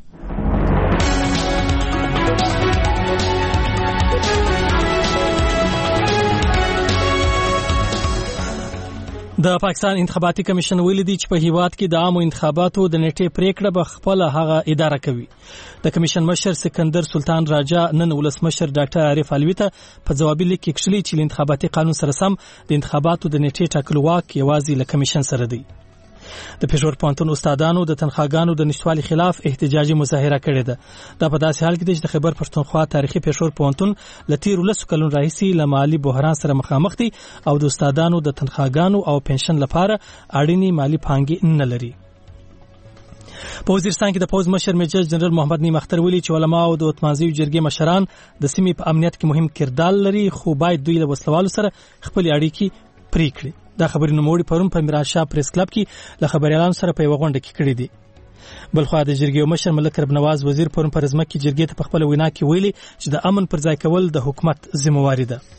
د پاکستان انتخاباتي کمیشن ویلي دی چې په هیواد کې د عامو انتخاباتو د نیټې پریکړه به خپل هغه اداره کوي. د کمیشن مشر سکندر سلطان راجا نن ولسمشر ډاکټر عارف علوي ته په جوابي لیک کې کښلي چې انتخاباتي قانون سره سم د انتخاباتو د نیټې ټاکلو واک یوازې له کمیشن سره دی. د پېښور پوهنتون استادانو د تنخواګانو د نشټوالي خلاف احتجاجي مظاهره کړې ده. دا په داسې حال کې چې د خیبر پښتونخوا تاریخي پېښور پوهنتون له تیرو 10 کلونو راهیسې له مالي بحران سره مخامخ دي او د استادانو د تنخواګانو او پنشن لپاره اړینې مالي پانګې نه لري. په وزیرستان کې د پوز مشر میجر جنرال محمد نعیم اختر ویلي چې علما او د اتمانزیو جرګې مشران د سیمې په امنیت کې مهم کردار لري خو باید دوی له وسلوالو سره خپل اړیکې پرې کړي. دا خبرې نوموړي پرون په میرانشاه پریس کلب کې له خبريالانو سره په یو غونډه کې کړې دي. بلخو د جرګې مشر ملک رب نواز وزیر پرون پر رزمه کې جرګې ته په خپل وینا کې ویلي چې د امن پر ځای کول د حکومت ذمہواری ده.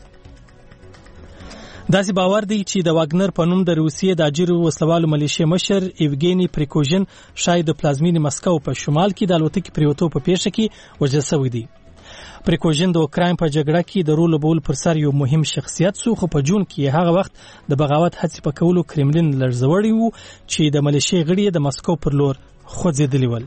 داسې باور دی چې د واګنر په نوم د روسیې د اجیرو وسلوالو ملیشیا مشر ایوګینی پریکوژن شاید د پلازمینې مسکو په شمال کې د الوتکې پریوتو په پیښه کې وژل شوی دی. پریکوژن د اوکراین په جګړه کې د رول بول پر سر یو مهم شخصیت سو خو په جون کې هغه وخت د بغاوت هڅې په کولو کرملین لړزوړی وو چې د ملیشیا غړي د مسکو پر لور خوځېدلی ول.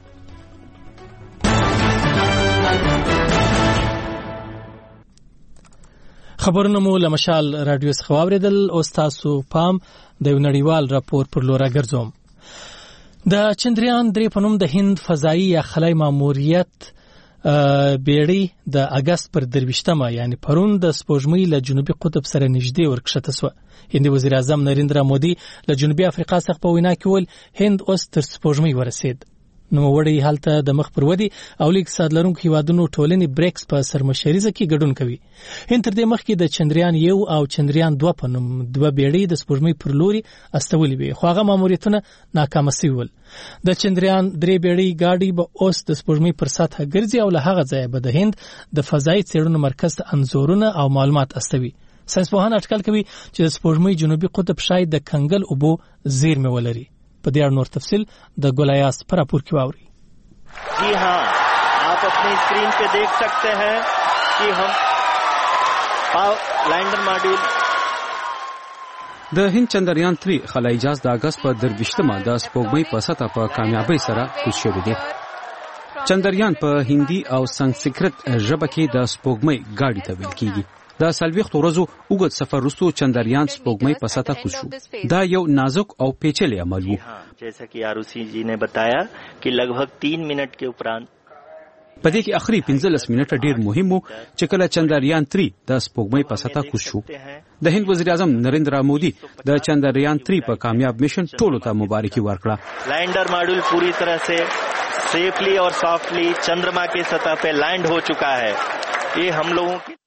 خبرونه مو له مشال رادیو څخه واوریدل. اوس تاسو پام د یو نړیوال راپور پر لور راګرځوم. د چندریان 3 په نوم د هند فضایي یا خلای ماموریت بیړۍ د اگست پر 23مه یعنی پرون د سپوږمۍ له جنوبي قطب سره نږدې ورکښته شوه. هندي وزیر اعظم نریندرا مودي له جنوبي افریقا څخه په وینا کې ویل هند اوس تر سپوږمۍ ورسید. نوموړی هلته د مخ پر ودی او لیک اقتصاد لرونکو هیوادونو ټولنې بریکس په سرمشریزه کې ګډون کوي. هند تر دې مخکې د چندریان 1 او چندریان 2 په نوم دوه بیړۍ د سپوږمۍ پر لوري استولې وي خو هغه ماموریتونه ناکام شوي ول. د چندریان 3 بیړۍ گاډي به اوس د سپوږمۍ پر سطح ګرځي او له هغه ځایه به د هند د فضایي څېړنو مرکز ته انځورونه او معلومات استوي. ساينسپوهان اټکل کوي چې د سپوږمۍ جنوبي قطب شاید د کنګل اوبو زیرمې ولري. په دې اړه نور تفصیل د ګولیاس پر راپور کې واوري. जी हाँ, आप अपनी स्क्रीन पे देख सकते हैं कि हम लैंडर मॉड्यूल د هند چندریان 3 خلای جهاز د اگست په 23مه د سپوږمۍ په سطح په کامیابی سره کوز شوی دی. چندریان په هندي او سنسکرت ژبه کې د سپوږمۍ گاډي ته ویل کیږي. د سلويخت ورځو اوږد سفر وروسته چندریان سپوږمۍ په سطح کوز شو. دا یو نازک او پیچلی عمل و. जैसा कि आरुषि जी ने बताया कि लगभग 3 मिनट के उपरांत په دې کې اخري 15 منټه ډیر مهم وو چې کله چندریان 3 د سپوږمۍ په سطح کوز شو. د هند وزیر اعظم نریندرا مودي د چندریان 3 په کامیاب میشن ټولو ته مبارکي ورکړه. लैंडर मॉड्यूल पूरी तरह से सेफली और सॉफ्टली चंद्रमा की सतह पे लैंड हो चुका है. ये हम लोगों की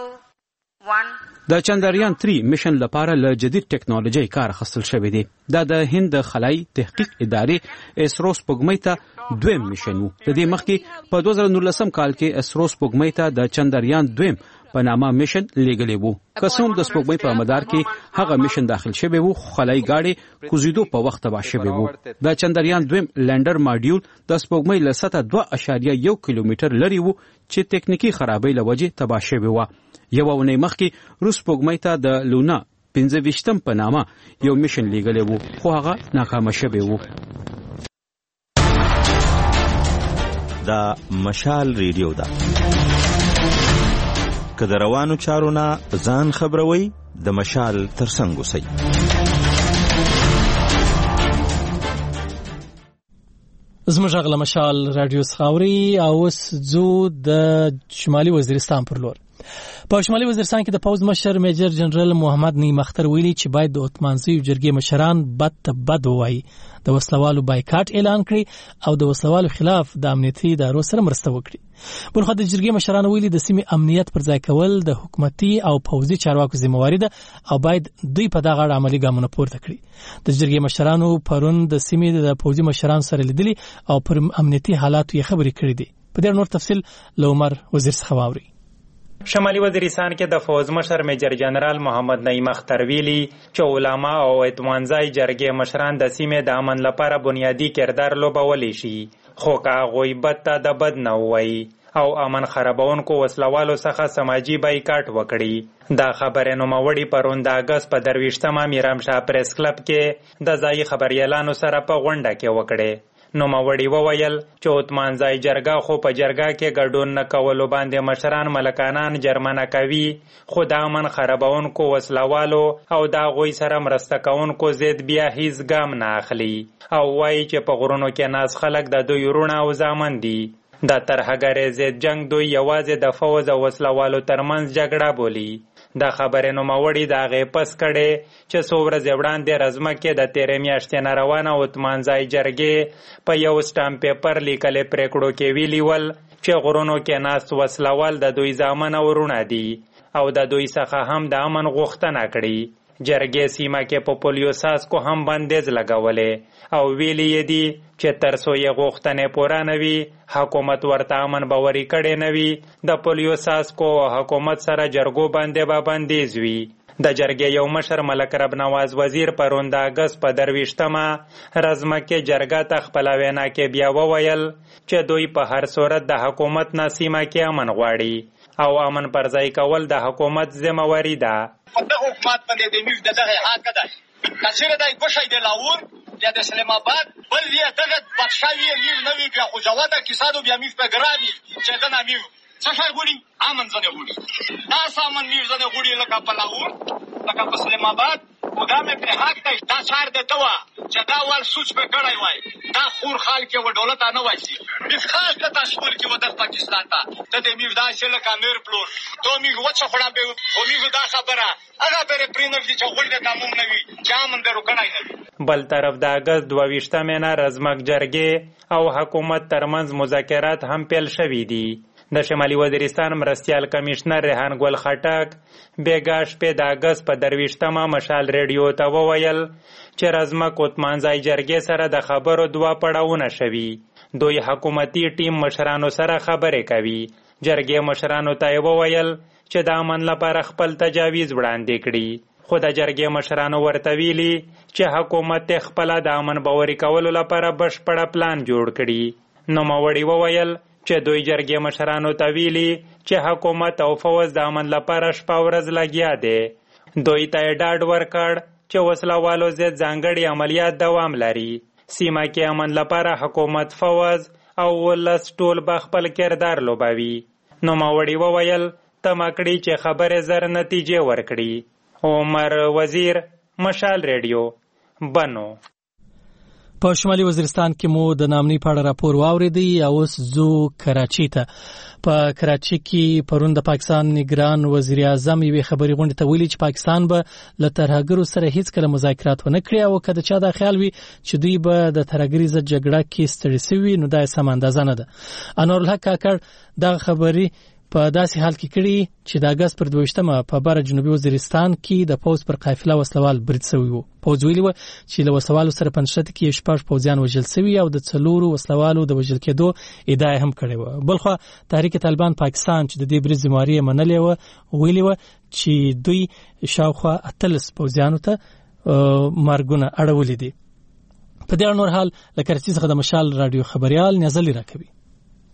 د چندریان 3 میشن لپاره له جدید ټکنالوژي کار اخیستل شوی دی. دا د هند خلای تحقیق ادارې اسرو سپوږمۍ ته دویم میشن وو. د دې مخکې په 2019 کال کې اسرو سپوږمۍ ته د چندریان 2 په نامه میشن لیږلی وو. قسم د سپوږمۍ په مدار کې هغه میشن داخل شوی وو. خلای گاډي کوزیدو په وخت تباه شوی وو. د چندریان 2 لینډر ماډیول د سپوږمۍ له سطحه 2.1 کیلومتر لري وو چې تکنیکی خرابۍ له وجې تباه شوی وو. یو ونې مخکې روس سپوږمۍ ته د لونا 15 په نامه یو میشن لیږلی وو خو هغه ناکام شوی وو. دا مشال ریډیو ده. که د روانو چارو نه ځان خبروي د مشال ترڅنګ اوسئ. زموږ غل مشال رادیو سخاوري او زو د شمالي وزیرستان پر لور. په شمالي وزیرستان کې د پوز مشر میجر جنرال محمد نعیم اختر ویلي چې باید د عثمانزي جرګې مشران بد وایي، د وسلوالو بایکاټ اعلان کړي او د وسلوالو خلاف د امنیتي ادارو سره مرسته وکړي. بلخو د جرګې مشران ویلي د سیمې امنیت پر ځای کول د حکومتي او پوځي چارواکو ذمہواری ده او باید دوی په دغه اړه عملی ګامونه پورته کړي. د جرګې مشرانو پرون د سیمې د پوځي مشرانو سره لیدلي او پر امنیتي حالاتو یې خبرې کړې دي. په دې نور تفصیل له عمر وزیر څخه واوري. شمالي وزیرستان کې د فوز مشر میجر جنرال محمد نعیم اختر ویلي چې علما او اتمانځای جرګې مشران د سیمې د امن لپاره بنیادی کردار لوبولی شي، خو که هغوی بد ته د بد نه ووایي او امن خرابونکو وسلوالو څخه سماجی بایکاټ وکړي. دا خبره نوموړي پرون د اګست په 23 میرامشاه پریس کلب کې د ځایي خبريالانو سره په غونډه کې وکړي. نوموړي وویل چې عثمانځای جرګه خو په جرګه کې ګډون نه کولو باندې مشران ملکانان جرمنه کوي، خو د امن خرابونکو وسلوالو او د هغوی سره مرسته کوونکو ضد بیا هیڅ ګام نه اخلي او وایي چې په غرونو کې ناز خلک د دوی وروڼه او زامن دي. د ترهګرۍ ضد جنگ دوی یوازې د فوز او وسلوالو ترمنځ جګړه بولي. دا خبره نوموړي د هغې پس کړې چې څو ورځې وړاندې رزمکې د تېرې میاشتې نه روانه عثمانځای جرګې په یو سټامپ پیپر لیکلې پریکړو کې ویلي ول چې غرونو کې ناست وسلوال د دوی زامن او وروڼه دي او د دوی څخه هم د امن غوښتنه کړي. جرګې سیمه کې په پولیو ساسکو هم بندیز لګولې او ویلي یې دي چې تر څو یې غوښتنې پوره نه وي حکومت ورته امن باوري کړی نه وي د پولیو ساسکو او حکومت سره جرګو باندې به بندیز وي. د جرګې یو مشر ملک رب نواز وزیر پرون د اګست په 23 رزمکې جرګه ته خپله وینا کې بیا وویل چې دوی په هر صورت د حکومت نه سیمه کې امن غواړي او امن پر ځای کول د حکومت ذمہواری ده. دغه حکومت باندې د میو دغه حق ده کچېره دای ګوشای د لاور یا د اسلام آباد بل یې دغه بادشاہي میو نوی بیا خو جواده کیسادو بیا میو په ګرامي چې دا میو څه شای ګوري امن ځنه ګوري دا سامان میو ځنه ګوري لکه په لاور لکه په اسلام آباد خدا مې په حق ته دا چار د توا چې دا ول سوچ په کړای وای دا خور خال کې و دولت نه وایي د خاص د تاسول کې و د پاکستان ته د میو دا چې لکه امیر پلور ته میو وڅ خړا به او میو دا خبره هغه پر پرینو چې غوړ د تموم نه وي جامن درو کړای نه. بل طرف د اګست 22 مینا رزمک جرګې او حکومت ترمنځ مذاکرات هم پیل شوي دي. د شمالي وزیرستان مرستیال کمشنر ریحان ګل خټک بیګا شپې د اګست په 23 مشال ریډیو ته وویل چې رزمک عثمانځای جرګې سره د خبرو 2 پړاوونه شوي. دوی حکومتي ټیم مشرانو سره خبرې کوي. جرګې مشرانو ته وویل چې د امن لپاره خپل تجاویز وړاندې کړي، خو د جرګې مشرانو ورته ویلي چې حکومت خپل د امن باوري کولو لپاره بشپړ پلان جوړ کړي. نوموړي وویل چې دوی جرګې مشرانو ته ویلي چې حکومت او فوز د امن لپاره شپه ورځ لګیا دی. دوی ته ډاډ ورکړ چې وسلوالو ضد ځانګړي عملیات دوام لري. سیمه کې امن لپاره حکومت، فوز او ولس ټول به خپل کردار لوبوي. نوموړي وویل تمکړي چې خبره زر نتیجې ورکړي. عمر وزیر، مشال ریډیو، بنو. په شمالي وزیرستان کې مو د نامني په اړه راپور واوریدي او اوس زو کراچي ته. په کراچي کې پرون د پاکستان نگران وزیر اعظم یوې خبري غونډې ته ویلي چې پاکستان به له ترهګرو سره هیڅ کله مذاکرات ونه کړي او که د چا دا خیال وي چې دوی به د ترهګرۍ ضد جګړه کې ستړي سوي نو دا سم اندازه نه ده. انورالحق کاکړ دا خبري په داسې حال کې کړي چې د اګست پر 22 په بر جنوبي وزیرستان کې د پوز پر قافله وسلوال برید شوی وو. پوز ویلي و چې له وسلوالو سره پنځه کې 6 پوځیان وژل شوي او د 4 وسلوالو د وژل کېدو ادعا هم کړې و. بلخو تحریک طالبان پاکستان چې د دې برید ذمہواری منلې و ویلي و چې دوی شاوخوا 13 پوځیانو ته مرګونه اړولې دي. په دې نور حال لکه کراچي څخه د مشال رادیو خبريال نزلی راکوي.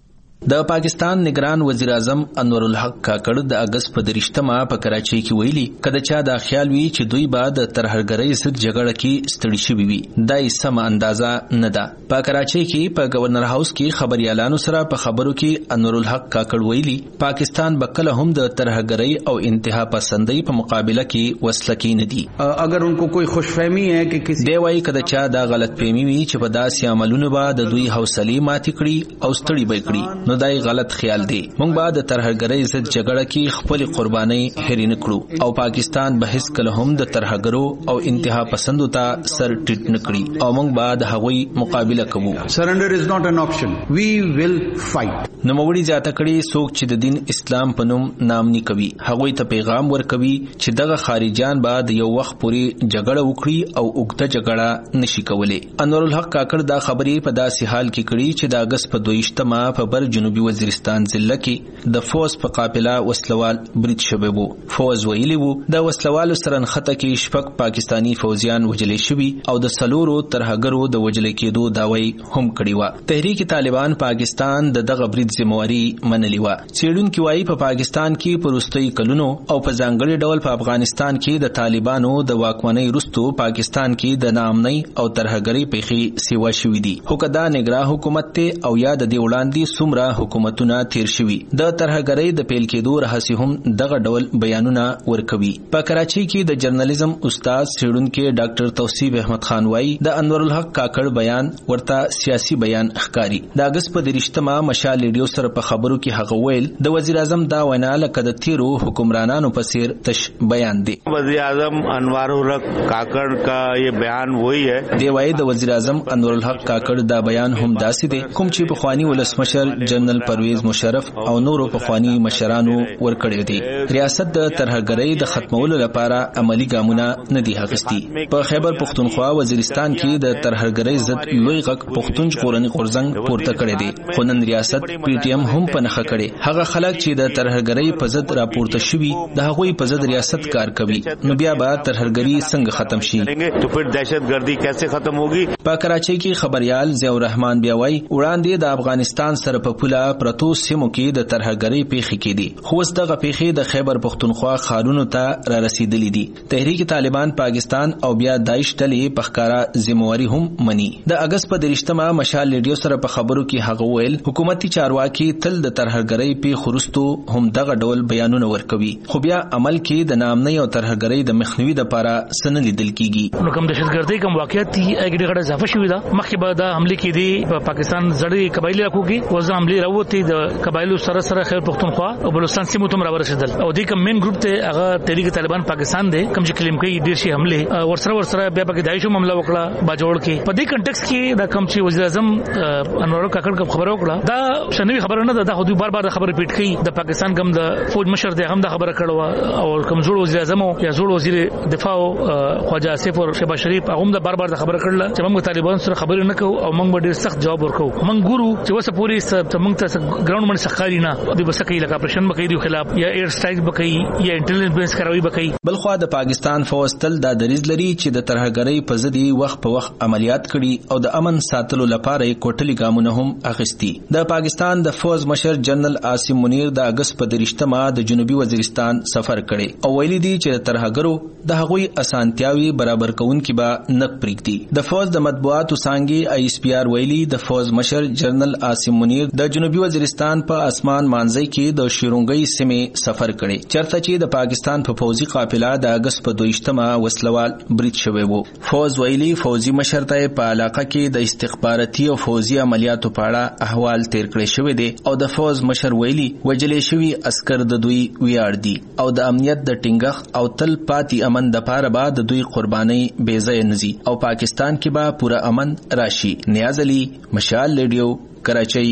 د پاکستان نگران وزیر اعظم انور الحق کاکړ د اگست په 30مه په کراچۍ کې ویلي کله چې دا خیال وی چې دوی بعد ترهګرۍ ضد جګړه کې ستړي شوي وي دای سم اندازه نه ده. په کراچۍ کې په گورنر هاوس کې خبريالانو سره په خبرو کې انور الحق کاکړ ویلي پاکستان بکله هم د ترهګرۍ او انتها پسندۍ په مقابله کې وسله کې نه دي. اگر انکو کوئی خوشفهمی ہے کہ کسی دی وایي کله چې دا غلط فهمي وي چې په داسې عملونو به د دوی حوصله ماتي کړي او ستړي به کړي نو دای غلط خیال دی. موږ به د ترهګرۍ ضد جګړه کې خپل قرباني هېر نه کړو او پاکستان به هیڅ کله هم د ترهګرو او انتها پسندو ته سر ټیټ نه کړي او موږ به د هغوی مقابله کوو. Surrender is not an option. We will fight. نو موړي ځاته کړي څوک چې د دین اسلام په نوم نامني کوي هغوی ته پیغام ورکوي چې دغه خارجيان به د یو وخت پورې جګړه وکړي او اوږده جګړه نشي کولای. انور الحق کاکړ دا خبرې په داسې حال کې کړي چې د اگست په 22مه په بر جنوبي وزیرستان ضلع کې د فوز په قافله وسلوال برید شوی وو. فوز ویلي وو د وسلوالو سره نښته کې شپږ پاکستانی فوجیان وژل شوي او د سلورو ترهګرو د وژل کېدو داوی هم کړی و. تحریک طالبان پاکستان د دغه برید ذمہواری منلې و. څېړونکي وایي په پاکستان کې په وروستیو کلونو او په ځانګړي ډول په افغانستان کې د طالبانو د واکمنۍ وروسته پاکستان کې د ناامنۍ او ترهګرۍ پیښې سیوا شوې دي. خو کدا نگراه حکومت ته او یا د دې وړاندې څومره حکومتونه تیر شوي د ترهګرۍ د پیل کېدو رهسي هم دغه ډول بیانونه ورکوي. په کراچۍ کې د جرنالیزم استاد څېړونکي ډاکټر توصیف احمد خان وایي د انور الحق کاکړ بیان ورته سیاسي بیان ښکاري. د اگست په 30مه مشال ریډیو سره په خبرو کې هغه ویل د وزیر اعظم دا وینا لکه د تیرو حکمرانانو په څیر تش بیان دی. وزیر اعظم انور الحق کاکړ کا یہ بیان وہی ہے. دی وایي د وزیر اعظم انور الحق کاکړ دا بیان هم داسې دی کوم چې پخوانی ولسمشر جنرال پرویز مشرف او نورو پخوانی مشرانو ورکړی دی. ریاست د ترهګرۍ د ختمولو لپاره عملی ګامونه نه دي اخیستي. په خیبر پختونخوا وزیرستان کې د ترهګرۍ ضد لوی غږ پختون ژغورنې غورځنګ پورته کړی دی خو نن ریاست پی ټی ایم هم په نښه کړي هغه خلک چې د ترهګرۍ په ضد راپورته شوي د هغوی په ضد ریاست کار کوي نو بیا به ترهګرۍ څنګه ختم شي تو پھر دهشتګردي کیسے ختم ہوگی. په کراچۍ کې خبريال ضیاء الرحمن بیا وایي وړاندې د افغانستان سره په پوله پرتو سیمو کې د ترهګرۍ پیښې کېدي خو اوس دغه پیښې د خیبر پختونخوا ښارونو ته را رسیدلې دي. تحریک طالبان پاکستان او بیا داعش ډلې په ښکاره ذمہواری هم مني. د اگست په 30مه مشال ریډیو سره په خبرو کې هغه ویل حکومتي چارواکي تل د ترهګرۍ پیښو وروسته هم دغه ډول بیانونه ورکوي خو بیا عمل کې د ناامنۍ او ترهګرۍ د مخنیوي لپاره څه نه لیدل کېږي. نو کوم دهشتګردۍ کوم واقعیت دي هغه ډېره اضافه شوې ده. مخکې به دا حمله کېدې په پاکستان زړې قبایلی علاقو کې اوس د حملې راووتې د قبایلو سره خیبر پختونخوا او بلوچستان سیمو ته راورسېدل او دې کوم مین ګروپ ته هغه تحریک طالبان پاکستان دی کوم چې کلیم کوي ډېر شي حمله ورسره بیا پکې داعش هم حمله وکړه باجوړ کې. په دې کنټکست کې دا کوم چې وزیر اعظم انور کاکړ خبره وکړه دا شنوي خبره نه ده. دا خو دوی بار خبره ریپیټ کوي. د پاکستان کوم د فوج مشر دی هم دا خبره کړې او کوم زوړ وزیر اعظم او یا زوړ وزیر دفاع خواجه آصف او شهباز شریف هغه د بار د خبره کړل چې موږ طالبان سره خبرې نه کوو او موږ ډېر سخت جواب ورکوو. موږ ګورو چې وسه پوری موږ ته ګراوند باندې سخاري نه د بسکې لکه اپریشن بکې دی خلاف یا ایر سټرایک بکې یا انټيليجنس کاروي بکې. بلخو د پاکستان فوج تل دا دریز لري چې د ترهګرۍ په ضد وخت په وخت عملیات کړي او د امن ساتلو لپاره کوټلي ګامونه هم اخیستي. د پاکستان د فوج مشر جنرال عاصم منیر د اگست په 30مه د جنوبي وزیرستان سفر کړي او ویلي دي چې د ترهګرو د هغوی اسانتیاوي برابر کوونکي به نه پریږدي. د فوج د مطبوعاتو څانګې آی اس پی آر ویلي د فوج مشر جنرال عاصم منیر د جنوبي وزیرستان په اسمان مانځي کې د شیرونګي سیمې سفر کړي چرته چې د پاکستان په فوجي قافله د اگست په 22مه وسلوال برید شوی وو. فوج ویلي فوجي مشر ته په علاقه کې د استخباراتي او فوجي عملیاتو په اړه احوال تیر کړی شوی دی او د فوج مشر ویلي وجلې شوی عسكر د دوی ویاړ دي او د امنیت د ټینګښ او تل پاتې امن د پاره بعد د دوی قرباني بے ځای نزي او پاکستان کې به پورا امن راشي. نیاز علي مشال ریډیو کراچۍ.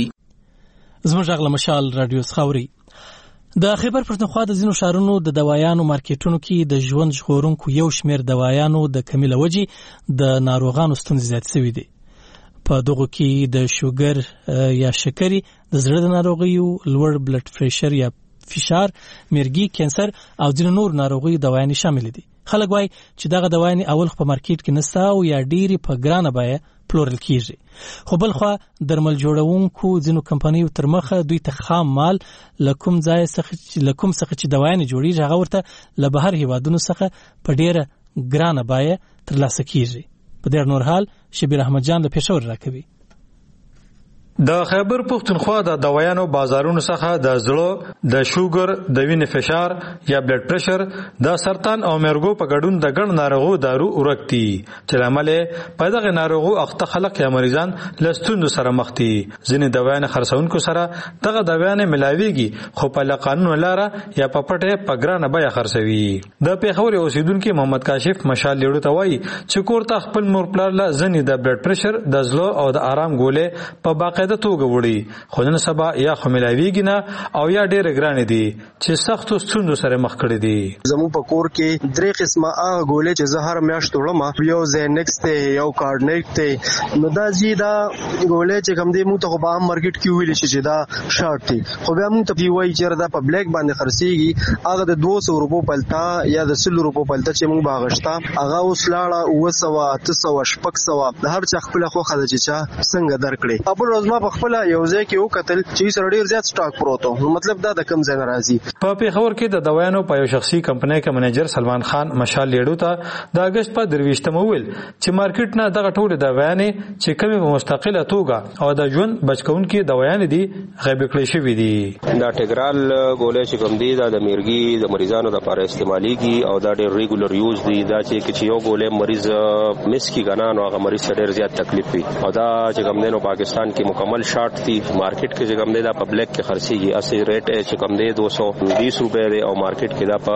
زموږ غږ مشال رادیو خاوري. د خیبر پختونخوا د ځینو شهرونو د دوايانو مارکیټونو کې د ژوند ژغورونکو یو شمېر دوايانو د کمی له وجې د ناروغانو ستونزې زیات شوي دي. په دغو کې د شوګر یا شکرې د زړه د ناروغیو لوړ بلډ پریشر یا فشار مرګي کینسر او ځینو نور ناروغیو دوايانې شامل دي. خلک وایي چې دغه دوايانې اول په مارکیټ کې نشته او یا ډېری په ګرانه بیه پلورل کیږي. خو بل خو درمل جوړونکو ځینو کمپنیو تر مخه دوی ته خام مال لکم څخه چې دوايانې جوړیږي هغه ورته له بهر هیوادونو څخه په ډېره ګرانه بیه ترلاسه کیږي. په ډېر نور حال شبیر احمد جان له پېښور راکوي. د خیبر پختونخوا د دوايانو بازارونو څخه د زړه، د شوګر، د وینې فشار یا بلډ پريشر، د سرطان او مرګو په ګډون د ګڼ ناروغو دارو ورکتي چې لامل په دغه ناروغو اخته خلک یا مریضان لستوند سره مخ دي. ځینې دوايانې خرڅونکو سره دغه دوايانې ملاويږي خو په قانون لاره یا په پټه په ګرانه بیه خرڅوي. د پیښور اوسیدونکو محمد کاشف مشال لیړو ته وایي چې کورته خپل مور پلار له ځینې د بلډ پريشر، د زړه او د آرام ګولې په باقاعده توګه وړي خو نن سبا یا خو ملاویږي نه او یا ډېر ګران دي چې سختو ستوندو سره مخ کړي دي. زمو په کور کې درې قسمه هغه ګولې چې زه هر میاشت وړم، یو زینکس ته، یو کارډنیک ته. نو دا زیاده ګولې چې کوم دې موږ ته په عام مارکیټ کې ویل شي چې دا شارټ دي، خو بیا موږ ته وایي چې دا په بلیک باندې خرڅيږي. هغه د 200 روپو پلتا یا د 100 روپو پلتا چې موږ باغشتا هغه اوس لاړه 900 800 600 د هر چا خپل خو خدای چې چا څنګه درکړي. په روز ما په خپل یو ځای کې وکتل چې سره ډیر زیات سٹاک پروت وو، مطلب دا د کم ځای نه راځي. په پیښور کې د دوايانو په یو شخصي کمپنۍ کې منیجر سلمان خان مشال لیړو ته د اگست په 23 ویل چې مارکیټ نه دغه ټول دوايانې چې کومه په مستقله توګه او د ژوند بچکونکو دوايانې دي غیب کړې شوې دي. دا ټیګرال ګولې چې کوم دي دا د میرګي د مریضانو لپاره استعماليږي او دا ډېر ریګولر یوز دي. دا چې یو ګولې مریض مس کی غنا نو هغه مریض ډېر زیات تکلیف وي او دا چې کوم دینو پاکستان کې مکمل شارټ دي. مارکیټ کې چې کوم دی دا پبلک کې خرڅيږي، اصلي ریټ چې کوم دی 220 روپے دی او مارکیټ کې دا په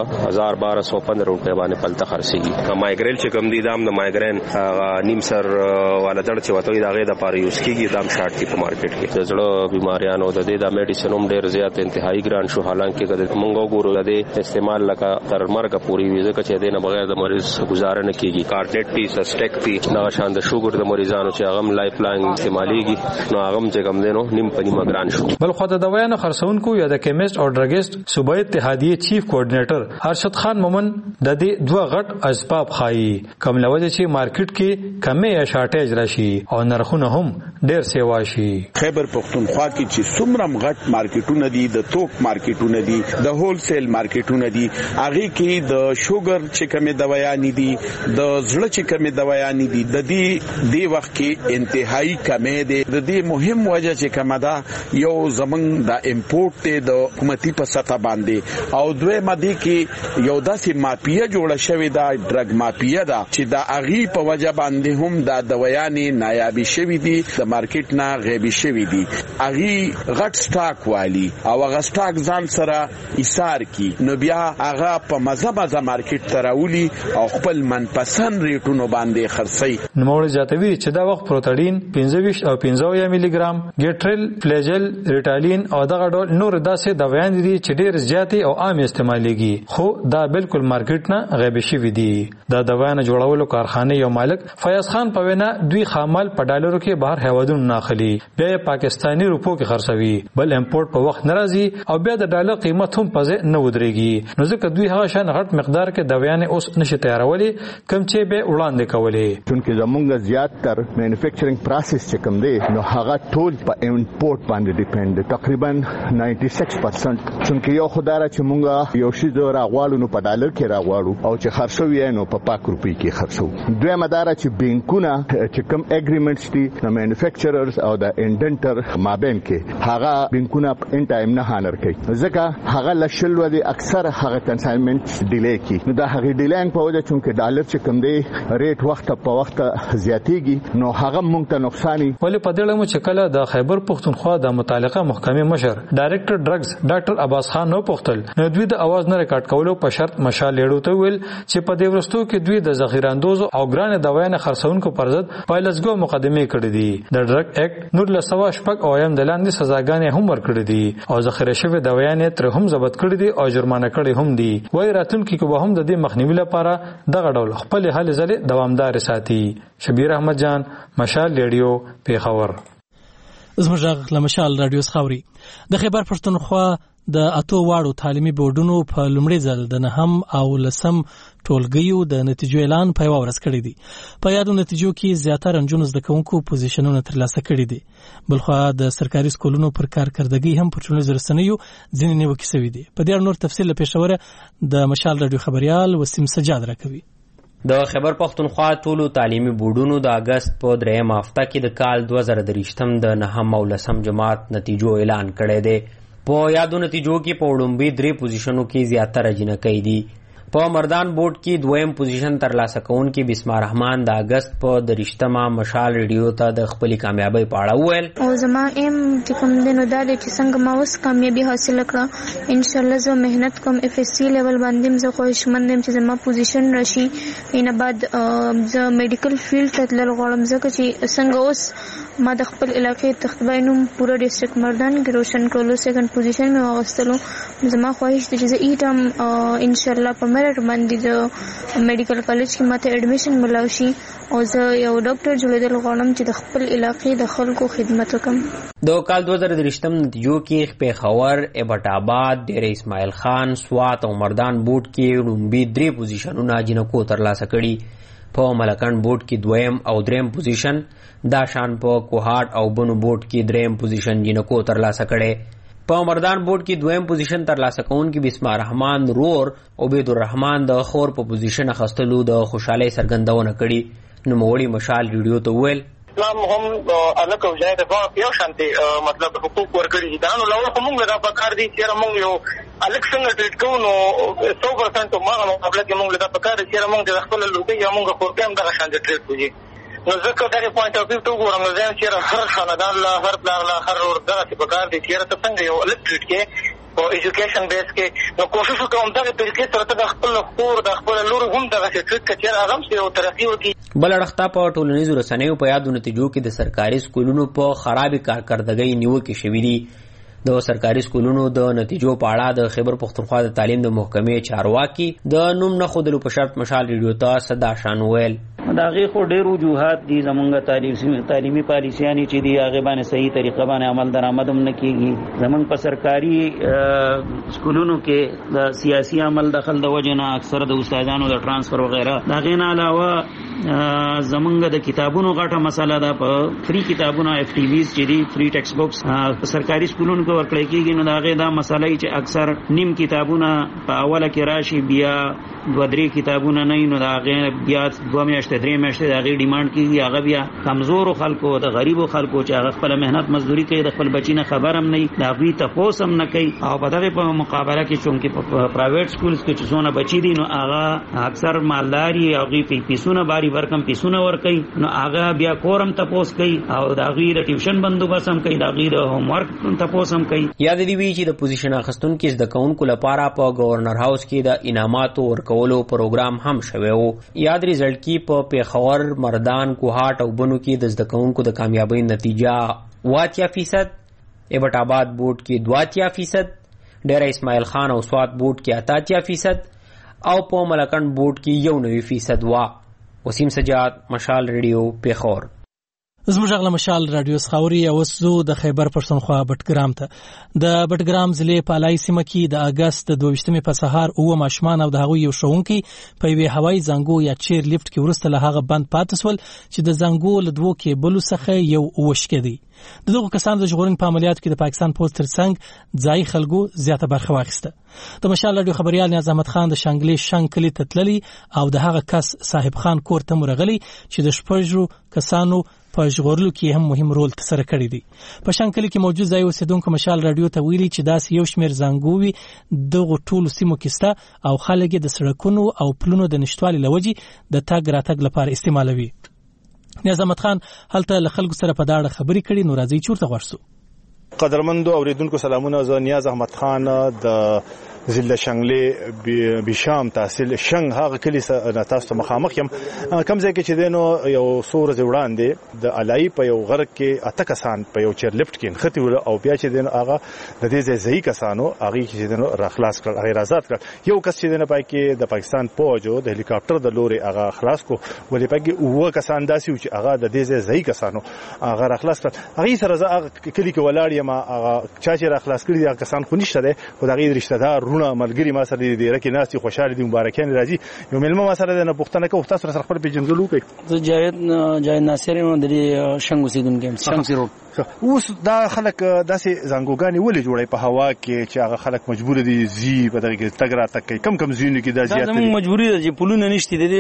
1215 روپے باندې پلته خرڅيږي. مایګرین چې کوم دی دام د مایګرین نیم سر والا دړ چې وته دا غي د پاره یوز کیږي دام شارټ کې په مارکیټ کې. د زړه بیماریانو د دې د میډیسن هم ډېر زیات انتهایی ګران شو، حالانکه کله موږ وګورو د استعمال لکه تر مرګ پورې ویزه کې د نه بغیر د مریض گزاره نه کیږي. کارډیټ ټي سسټیک ټي دا شان د شوګر د مریضانو چې هغه لایف لاین استعماليږي نو هغه چې کوم دینو نیم پنی مګران شو. بل خو د دوايانو خرڅونکو یا د کیمست او ډرګست صوبایي اتحادیه چیف کوارډینیټر ارشد خان مومن د دې دوه غټ اسباب خایي کوم لوجه چې مارکیټ کې کمې یا شارټیج راشي او نرخونه هم ډېر سیوا شي. خیبر پختونخوا کې چې څومره غټ مارکیټونه دي، د توک مارکیټونه دي، د هول سیل مارکیټونه دي، هغه کې د شوګر چې کمې دوايانې دي، د زړه چې کمې دوايانې دي، د دې وخت کې انتهایی کمې دي. د دې مهم وجه چې کومه دا یو زمنګ د امپورټ ته د حکومتي په سطح باندې او دوی مدي کې یو داسې مافیا جوړه شوې ده، ډرګ مافیا ده چې دا اغي په وجه باندې هم د دوايانې نایابي شوې دي، د مارکیټ نه غیبي شوې دي. اغي غټ سٹاک والی او هغه سٹاک ځان سره ایثار کی نو بیا هغه په مزه مارکیټ تراولي او خپل منپسند ریټونو باندې خرڅي. نوموړي ځاتوي چې دا وخت پروتاډین 25 او 50 ملي ګرام ګټرل فلیجل ریټالین او دغه ډول نور داسې دوايان دي چې ډېر زیاتې او عام استعماليږي خو دا بالکل مارکیټ نه غیب شوي دي. دا دوايان جوړولو کارخانه یو مالک فیاض خان په وینا دوی خامل په ډالرو کې بهر هیوادونو نه اخلي، بیا پاکستانی روپو کې خرڅوي، بل امپورټ په وخت ناراضي او بیا د ډالر قیمت هم پځه نه ودرېږي. نو ځکه دوی هغه شان غټ مقدار کې دوايان اوس نشي تیارولي کم چې به وړاندې کولې. چونکه زمونږ زیات تر مینوفیکچرینګ پروسس چې کوم دی نو هغه ټول په امپورټ باندې ډیپند تقریبا 96%. چونکه یو خدای چې مونږ یو شی راغواړو نو په ډالر کې راغواړو او چې خرڅو یې نو په پاک روپی کې خرڅو. دوی مدار چې بانکونه چې کوم اګریمنټس دي د مینوفیکچررز او د انډنټر مابین کې هغه بانکونه ان ټایم نه هانر کوي، ځکه هغه لشل ودی اکثر هغه کنساینمنت ډیلی کی. نو دا هغه ډیلینګ په وجه چې ډالر چې کوم دی ریټ وخت په وخت زیاتیږي نو هغه مونږ ته نقصاني. ولې په دې لمو چې کله د خیبر پختونخوا د متعلقه محکمې مشر ډایریکټر ډرګز ډاکټر عباس خان نو پختل نو دوی د اواز نه ریکارډ کولو په شرط مشال لیړو ته ویل چې په دې ورستو کې دوی د ذخیره اندوز او ګران دوايان خرڅونکو پر ضد پایلسګو مقدمه کړې دي. د ډرګ اکټ نور له سوا شپږ او یم د لاندې سزاګانې هم ورکړې دي او ذخیره شوی دوايان تر هم ضبط کړې دي او جرمانه کړې هم دي. وای راتلونکي کې به هم د دې مخنیوي لپاره دغه ډول خپل هلې ځلې دوامدار ساتي. شبیر احمد جان، مشال ریډیو، پیښور. زموږ له مشال رادیو څخه د خیبر پښتونخوا د 8 واړو تعلیمي بورډونو په لومړي ځل د 9 او 10 ټولګیو د نتیجو اعلان په یوه ورځ کړی دی. په یادو نتیجو کې زیاتره نجونو زده کوونکو پوزیشنونه ترلاسه کړي دي. بلخوا د سرکاري سکولونو پر کارکردګۍ هم په ټولنیزو رسنیو ځینې نیوکې شوي دي. په دې اړه نور تفصیل له پېښوره د مشال راډیو خبريال وسیم سجاد راکوي. د خیبر پختونخوا ټولو تعلیمي بورډونو د اگست په 3 هفته کې د کال 2023 د 9 او 10 جماعت نتیجو اعلان کړی دی. په یادو نتیجو کې په وړومبي 3 پوزیشنو کې زیاتره جنکۍ دي. په مردان بورډ کې دویم پوزیشن ترلاسه کوونکي بسما رحمان د اگست په 30 مشال ریډیو ته د خپل کامیابی په اړه وویل. او زما ایم چې کوم دینو دا چې څنګه ما اوس کامیابی حاصل کړه، ان شاء الله زه مهنت کوم، اف اس سی لیول باندې زه خوشمند یم چې زما پوزیشن راشي. ان بعد زه میډیکل فیلډ ته تلل غواړم ځکه چې څنګه اوس ما د خپل علاقې تختباینوم پورا ډیسټریکټ مردان کې روشن کړلو، سیکنډ پوزیشن مې واغستلو. زما خواهش دی چې زه ایټم ان شاء الله په میرټ باندې د میډیکل کالج کې ماته اډمیشن ملاوي شي او زه یو ډاکټر جوړېدل غواړم چې د خپل علاقې د خلکو خدمت وکړم. د کال 2023 نتیجو کې پیښور، ایبټ آباد، ډیر اسماعیل خان، سوات او مردان بورډ کې لومبي 3 پوزیشنونه جنکو ترلاسه کړي. په ملکان بورډ کې دویم او دریم پوزیشن، دا شان په کوهاټ او بنو بورډ کې دریم پوزیشن جنکو ترلاسه کړي. په مردان بورډ کې دویم پوزیشن ترلاسه کوونکي بسما رحمان رور عبید الرحمن د خور په پوزیشن اخیستلو د خوشحالۍ څرګندونه کړي. نوموړي مشال ریډیو ته وویل اسلام هم الک او ځای د باغ یو شانتي مطلب حقوق ورکړي دي. نو لوړ کومه دا پکار دي چې موږ یو الک څنګه ټریټ کوو نو 100% ما مقابله کې موږ دا پکار دي چې موږ د خپل لوګي یا موږ خو هم دغه شانتي ټریټ کوو. نو ځکه دا پوینټ اف ویو ته وګورم نو ځان چې هر خاندان لا هر پلان لا هر ور دغه څه پکار دي چې ته څنګه یو الک ټریټ کې او ایجوکیشن بیس کې نو کوشش وکوم دغه طریقې سره ته خپل خور د خپل لور هم دغه څه ټریټ کړي چې هغه څه یو ترقی وکړي. بل اړخته په ټولنیزو رسنیو په یادو نتیجو کې د سرکاري سکولونو په خرابې کارکردګۍ نیوکې شوې دي. د سرکاري سکولونو د نتیجو په اړه د خیبر پختونخوا د تعلیم د محکمې چارواکي د نوم نه خودلو په شرط مشال ریډیو ته صدا شان ویل. دا غي خو ډېر وجوهات دي زمونږ تعلیمي پالیسیانې چې دي هغه باندې صحیح طریقه باندې عمل درآمد هم نه کیږي. زمونږ په سرکاري سکولونو کې د سیاسي عمل دخل د وجه نه اکثر د استادانو د ترانسفر وغیرہ دا غي نه علاوه زمونږ د کتابونو غټه مسله ده. په فری کتابونو اف ټي ویز چې دي فری ټیکسټ بوکس په سرکاري سکولونو کې ورکړل کیږي. نو دا غي دا مسله چې اکثر نیم کتابونه په اوله کې راشي بیا 2-3 کتابونه نه نو دا غي بیا 2 میاشتې 3 میاشتې دا غي ډیماند کیږي. هغه بیا کمزور خلکو د غریبو خلکو چې هغه خپل مهنت مزدوري کوي د خپل بچی نه خبر هم نه دا غي تاسو هم نه کوي. او په دغه په مقابله کې چونکې په پرایویټ سکولز کې چې څونه بچی دي نو هغه اکثر مالداري او غي پیسونه باری ورکم پیسونه ور کوي نو هغه بیا کورم تاسو کوي او دا غي د ټیوشن بندوبست هم کوي دا غي د هوم ورک تاسو هم کوي. یاد دی وی چې د پوزیشن اخستونکو زده کوونکو لپاره په گورنر هاوس کې د انعاماتو ورکولو پروګرام هم شوی وو. یاد ریزلټ کې په پیښور، مردان، کوهاټ او بنو کې د زده کوونکو د کامیابی نتیجه 80%، ایبټ آباد بورډ کې 82%، ډیر اسماعیل خان او سوات بورډ کې 88% او په ملکان بورډ کې 90% وا. وسیم سجاد، مشال ریډیو، پیښور. زموږ غلا مشال رادیو سخاوري او زو د خیبر پښتونخوا بټګرام ته د بټګرام ضلع په لای سیمه کې د اگست 22 په سهار او ماشومان او د هغوی یو شونکي په وی هوایي زنګو یا چیر لیفت کې ورسته له هغه بند پاتسول چې د زنګو له دوه کېبلو څخه یو وشکدي. دغه کسان د ژغورنې په عملیاتو کې د پاکستان پولیس ترڅنګ ځای خلکو زیاته برخه واخیسته. د مشال رادیو خبريال نیاز احمد خان د شانګلې شانګلې تتللی او د هغه کس صاحب خان کور ته مرغلی چې د شپږو کسانو په ژغورلو کې هم مهم رول ترسره کړی دی. په شانګلې کې موجود ځای اوسیدونکو مشال رادیو ته ویلي چې داس یو شمیر زنګوي دغه ټولو سیمو کې ستا او خلک د سړکونو او پلونو د نشټوالي لوجي د تاګ راتګ لپاره استعمالوي. نیاز احمد خان هلته له خلکو سره په داړه خبرې کړي. نو راځي چورته ورسو. قدرمنو اوریدونکو سلامونه. زه نیاز احمد خان د ضلع شنګلې بشام تحصیل شنګ هغه کلی تاسو ته مخامخ یم کوم ځای کې چې دینو یو سور وړاندې د علای په یو غرق کې اته کسان په یو چیرلفټ کې ختی ول او بیا چې دینو هغه د دې ځای کسانو هغه چې دینو راخلاص کړ هغه آزاد کړ یو کس چې دینو پای کې د پاکستان فوج د هلیکاپټر د لوري هغه خلاص کو ولې پای کې وو کسان داسي چې هغه د دې ځای کسانو هغه راخلاص کړ هغه سره هغه کلی کې ولاړ یم هغه چا چې راخلاص کړی هغه کسان خو نشته ده خو دغه رشتہ دار رونه ملګری ما سره دې رکه ناس خوشاله دي مبارکان راځي یو ملما ما سره نه پښتنه کوي تاسو سره خپل پیژندلو کوي زه جاید ناصر نو د شنګ اوسیدونکو شنګ روډ اوس دا خلک داسې زنګوګانی ولې جوړي په هوا کې چې هغه خلک مجبور دي زی په دغه کې تګ را تک کم کم زینو کې دا زیات دي زموږ مجبوری ده چې پلونه نشته دي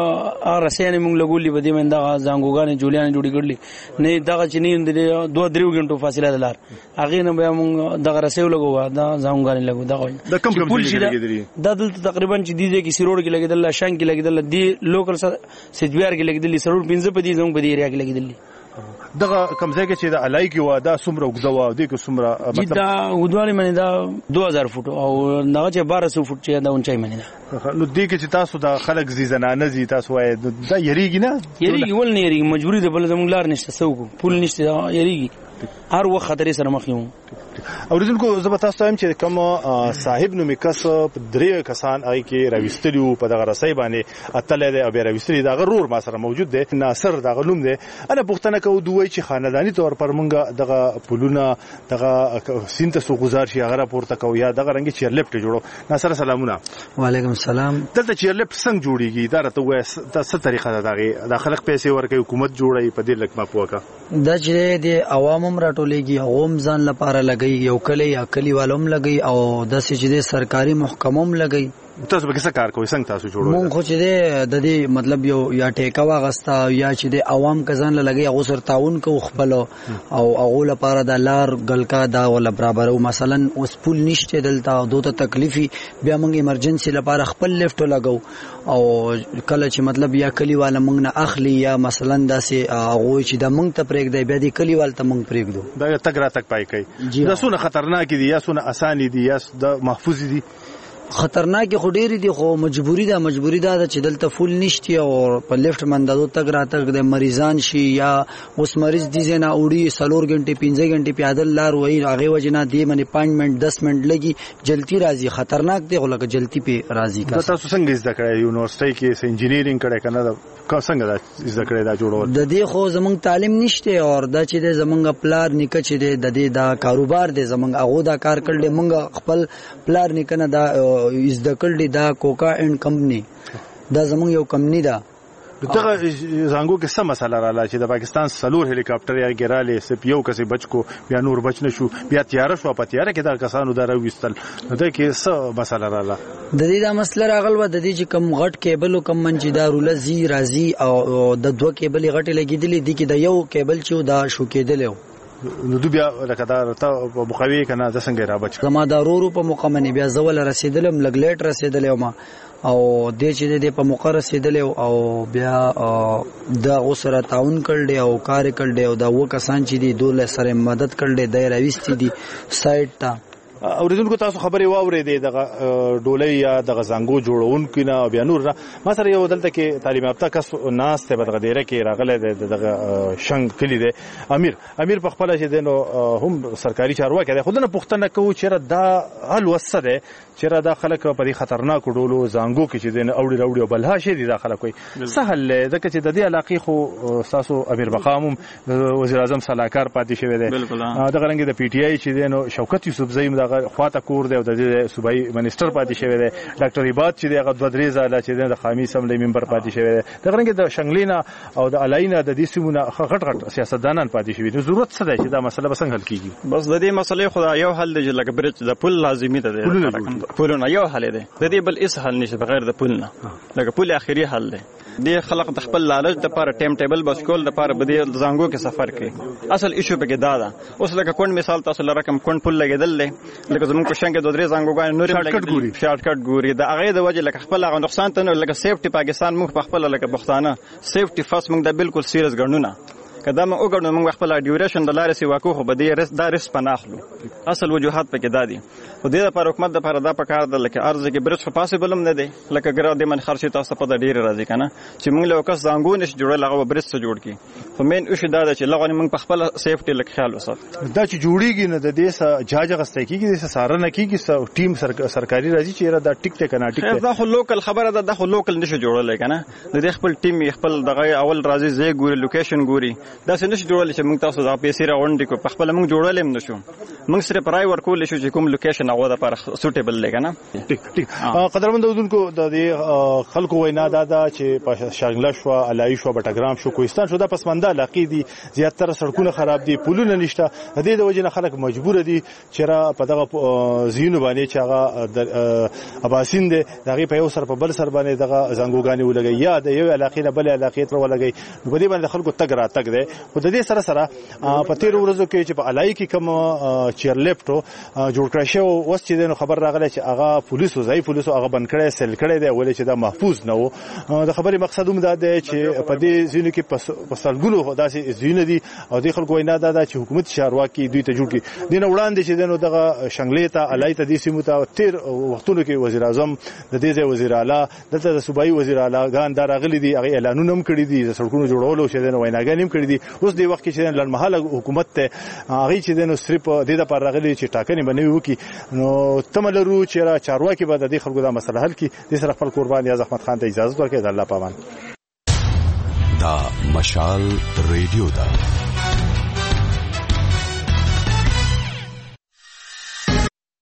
هغه رسېنه موږ لګولې بده من دا زنګوګانی جوړیان جوړی کړلې نه دا چې نه دي 2-3 غنټو فاصله ده لار هغه نه بیا موږ دغه رسېو لګو دا زنګوګانی لګو دا کم کم لګیدل دا دلته تقریبا چې دي کې سیروډ کې لګیدل شنګ کې لګیدل دي لوکل سجویار کې لګیدل سرور 15 په دي زموږ په دي ایریا کې لګیدل دغه کم ځای کې چې د علای کې و دا څومره وګزوا دي کې څومره مطلب دا وګدوالي منی دا 2000 فوټ او دغه چې 1200 فوټ چې دا اونچای منی دا نو دې کې چې تاسو د خلک زیزنانه زي تاسو وای دا یریږي نه یریږي ول نه یریږي مجبوری ده بل زموږ لار نشته سوق پول نشته یریږي هر وخت خطرې سره مخ یو اوریدونکو زه تاسو ته چې کوم صاحب نو میکس درې کسان هغه کې راوستلیو په دغه رسۍ باندې اتلې ده او بیا راوستلی دا غرور ما سره موجود دی ناصر دغه نوم دی انا پښتنه کو دوی چې خاندانی تور پر مونږه دغه پلونه دغه سینته سو گزار شي هغه راپورته کو یا دغه رنګ چیرلفټ جوړو ناصر سلامونه وعلیکم السلام دلته چیرلفټ څنګه جوړیږي دا راته وای څه طریقه ده دغه د خلک پیسې ورکوي حکومت جوړي په دې لک ما پوکا دا چې د عوامم راټولېږي عوام ځان لپاره لګي یو کلی یا کلیوالوم لګي او د سجدي سرکاري محکموم لګي تاسو به څه کار کوئ څنګه تاسو جوړوئ مونږ خو چې د دې مطلب یو یا ټیکا واغستا یا چې د عوام کزان لګي هغه سر تعاون کو خپل او هغه لپاره د لار ګلکا دا ول برابر او مثلا اوس پول نشته دلته دوته تکلیفي بیا مونږ ایمرجنسي لپاره خپل لیفټ لګو او کله چې مطلب یا کلیواله مونږ نه اخلي یا مثلا داسې هغه چې د مونږ ته پرېګ دی بیا د کلیوال ته مونږ پرېګدو دا تک را تک پای کوي دا سونه خطرناک دي یا سونه اساني دي یا د محفوظ دي خطرناک خو ډېری دي خو مجبوری ده چې دلته فول نشتی او په لیفټ مندادو تک راتګ د مریضان شي یا اوس مریض دي نه اوړي 4 غنټه 15 غنټه پیادل لار وای هغه وجنه دی منی 5 منټ 10 منټ لګي جلتی راځي خطرناک دی غلګه جلتی په راځي کا تاسو څنګه زده کړی یونیورسيټي کې انجینیرینګ کړی کنه دا څنګه زده کړی دا جوړول د دې خو زمونږ تعلیم نشته او دا چې زمونږ پلار نیکه چې د دې دا کاروبار دی زمونږ هغه دا کار کړل مونږ خپل پلار نیکنه دا از د کړل دا کوکا اینڈ کمپنی دا زمونږ یو کمپنی ده دغه زنګو کې څه مسله رااله چې د پاکستان سلور هلیکاپټر یا ګراله سپ یو کسي بچ کو بیا نور بچ نشو بیا تیار شو په تیار کې دا کسانو دا راوستل نو دا کې څه مسله رااله د دې دا مسله راغل و د دې چې کم غټ کیبل او کم منجدار لزی راځي او د دوه کیبل غټ لګیدلې دي کې د یو کیبل چې دا شو کېدل نو دوی بیا لکه ته مخوي کنه د څنګه را بچ کما دارورو په مقامنه بیا زول رسیدلم لګلیټ رسیدلم او د چې د په موقع رسیدل او بیا د اوسره تعاون کړل او کار کړل او دا و کسان چې دي دوله سره مدد کړل د راويستي دي سایت ته اوریدونکو تاسو خبرې واورېدې دغه ډولۍ یا دغه زنګو جوړونکو نه بیا نور ما سره یو دلته کې تعلیم یافته کس ناس ته بدغه ډیره کې راغله دغه شنګ کلی دی امیر په خپل چې دینو هم سرکاري چارواکي دی خودنه پښتنه کوي چې دا حل وسره چې دا خلک په دې خطرناک ډولو زنګو کې چې دین اوړي راوړي او بلها شي دي داخله کوي سهل ځکه چې د دې علاقې خو تاسو امیر مقام وزیر اعظم صلاحکار پاتې شوی دی دغه رنګ د پی ټی آی چې دین شوکت یوسف زیم خواته کور دی او د صوبایي منیسټر پاتې شوی دی ډاکټر عباد چې دغه 2-3 ځله چې د خامي سملې ممبر پاتې شوی دی دغه رنګ د شنګلینا او د علاینا د دې سیمونه غټ سیاستدانان پاتې شوی دي ضرورت څه دی چې دا مسله به څنګه حل کیږي بس د دې مسلې خو یو حل دی چې لکه برج د پل لازمي ده پلونه یو حل دی د دې بل اس حل نشي بغیر د پل نه لکه پل اخیری حل دی د خلق د خپل لالچ د لپاره ټیم ټیبل بس کول د لپاره بده زنګو کې سفر کوي اصل ایشو په کې دا اوس لکه کون مثال تاسو لرکم کون پل لګیدل لکه زموږ کو شنګ 2-3 زنګوګان نور لګیدل شارټ کټ ګوري د هغه د وجه لکه خپل هغه نقصان ته لکه سیفټي پاکستان موږ په خپل لکه پښتانه سیفټي فاس موږ د بالکل سیریس ګڼو نه کدا موږ وګڼو موږ خپل ډیوریشن د لارې سی واکو خو بده دا ریس پناخلو اصل وجوهات پکې دادي خو دې لپاره حکومت د لپاره دا پکار ده لکه ارز کې برج خو پاسبل هم نه دی لکه ګرا د من خرچ تاسو په د ډیر راځي کنه چې موږ له وکس زنګو نش جوړل هغه برج څخه جوړ کی خو مین اوش دا چې لغونی موږ په خپل سیفټي لک خیال وسات دا چې جوړیږي نه د دې سره جاج غسته کیږي د سارنه کیږي ټیم سرکاري راځي چې دا ټیک ټیک نه ټیک دا خو لوکل خبره ده د خو لوکل نشي جوړل کنه د خپل ټیم خپل دغه اول راځي زی ګوري لوکیشن ګوري دا څه نشي جوړل چې موږ تاسو د پیسې راوندې کو په خپل موږ جوړل هم نشو موږ سره پرای ورکول شو چې کوم لوکیشن هغه د لپاره سوټیبل لګا نه ټیک قدرمن دودونکو د خلکو وینا دا چې په شانګلا شو علای شو بټګرام شو کوهستان شو د پسمنده علاقې دي زیاتره سړکونه خراب دي پلونه نشته د دې د وجې نه خلک مجبور دي چې را په دغه زینو باندې چې هغه اباسین دي دغه په یو سر په بل سر باندې دغه زنګوګانی ولګي یا د یو علاقې نه بل علاقې تر ولګي نو په دې باندې خلکو تګ را تګ دي خو د دې سره په تیر ورځو کې چې په علای کې کوم چیر لیفټو جوړ کړی شو اوس چې نو خبر راغله چې هغه پولیسو ځای پولیسو هغه بند کړی سل کړی دی ولې چې دا محفوظ نه وو د خبرې مقصد هم دا دی چې په دې ځینو کې په سلګونو داسې ځینې دي او د خلکو وینا دا چې حکومت چارواکي دوی ته جوړ کړي دین وړاندې چې نو دغه شنګلې ته علای ته دي سیمو ته تیر وختونو کې وزیر اعظم د دې ځای وزیر اعلی دلته د صوبایي وزیر اعلی ګان دا راغلي دي هغه اعلانونه هم کړی دي د سړکونو جوړولو چې نو ویناګان هم کړی دي اوس د وخت کې چې لړمحاله حکومت ته هغه چې نو صرف د دې لپاره راغلي چې ټاکنې باندې وکي نو تملرو چې چارواکي به د خلکو دا مسله حل کړي د سره خپل قربان یاز احمد خان ته اجازه ورکړي د الله پامان دا مشال ریډیو دا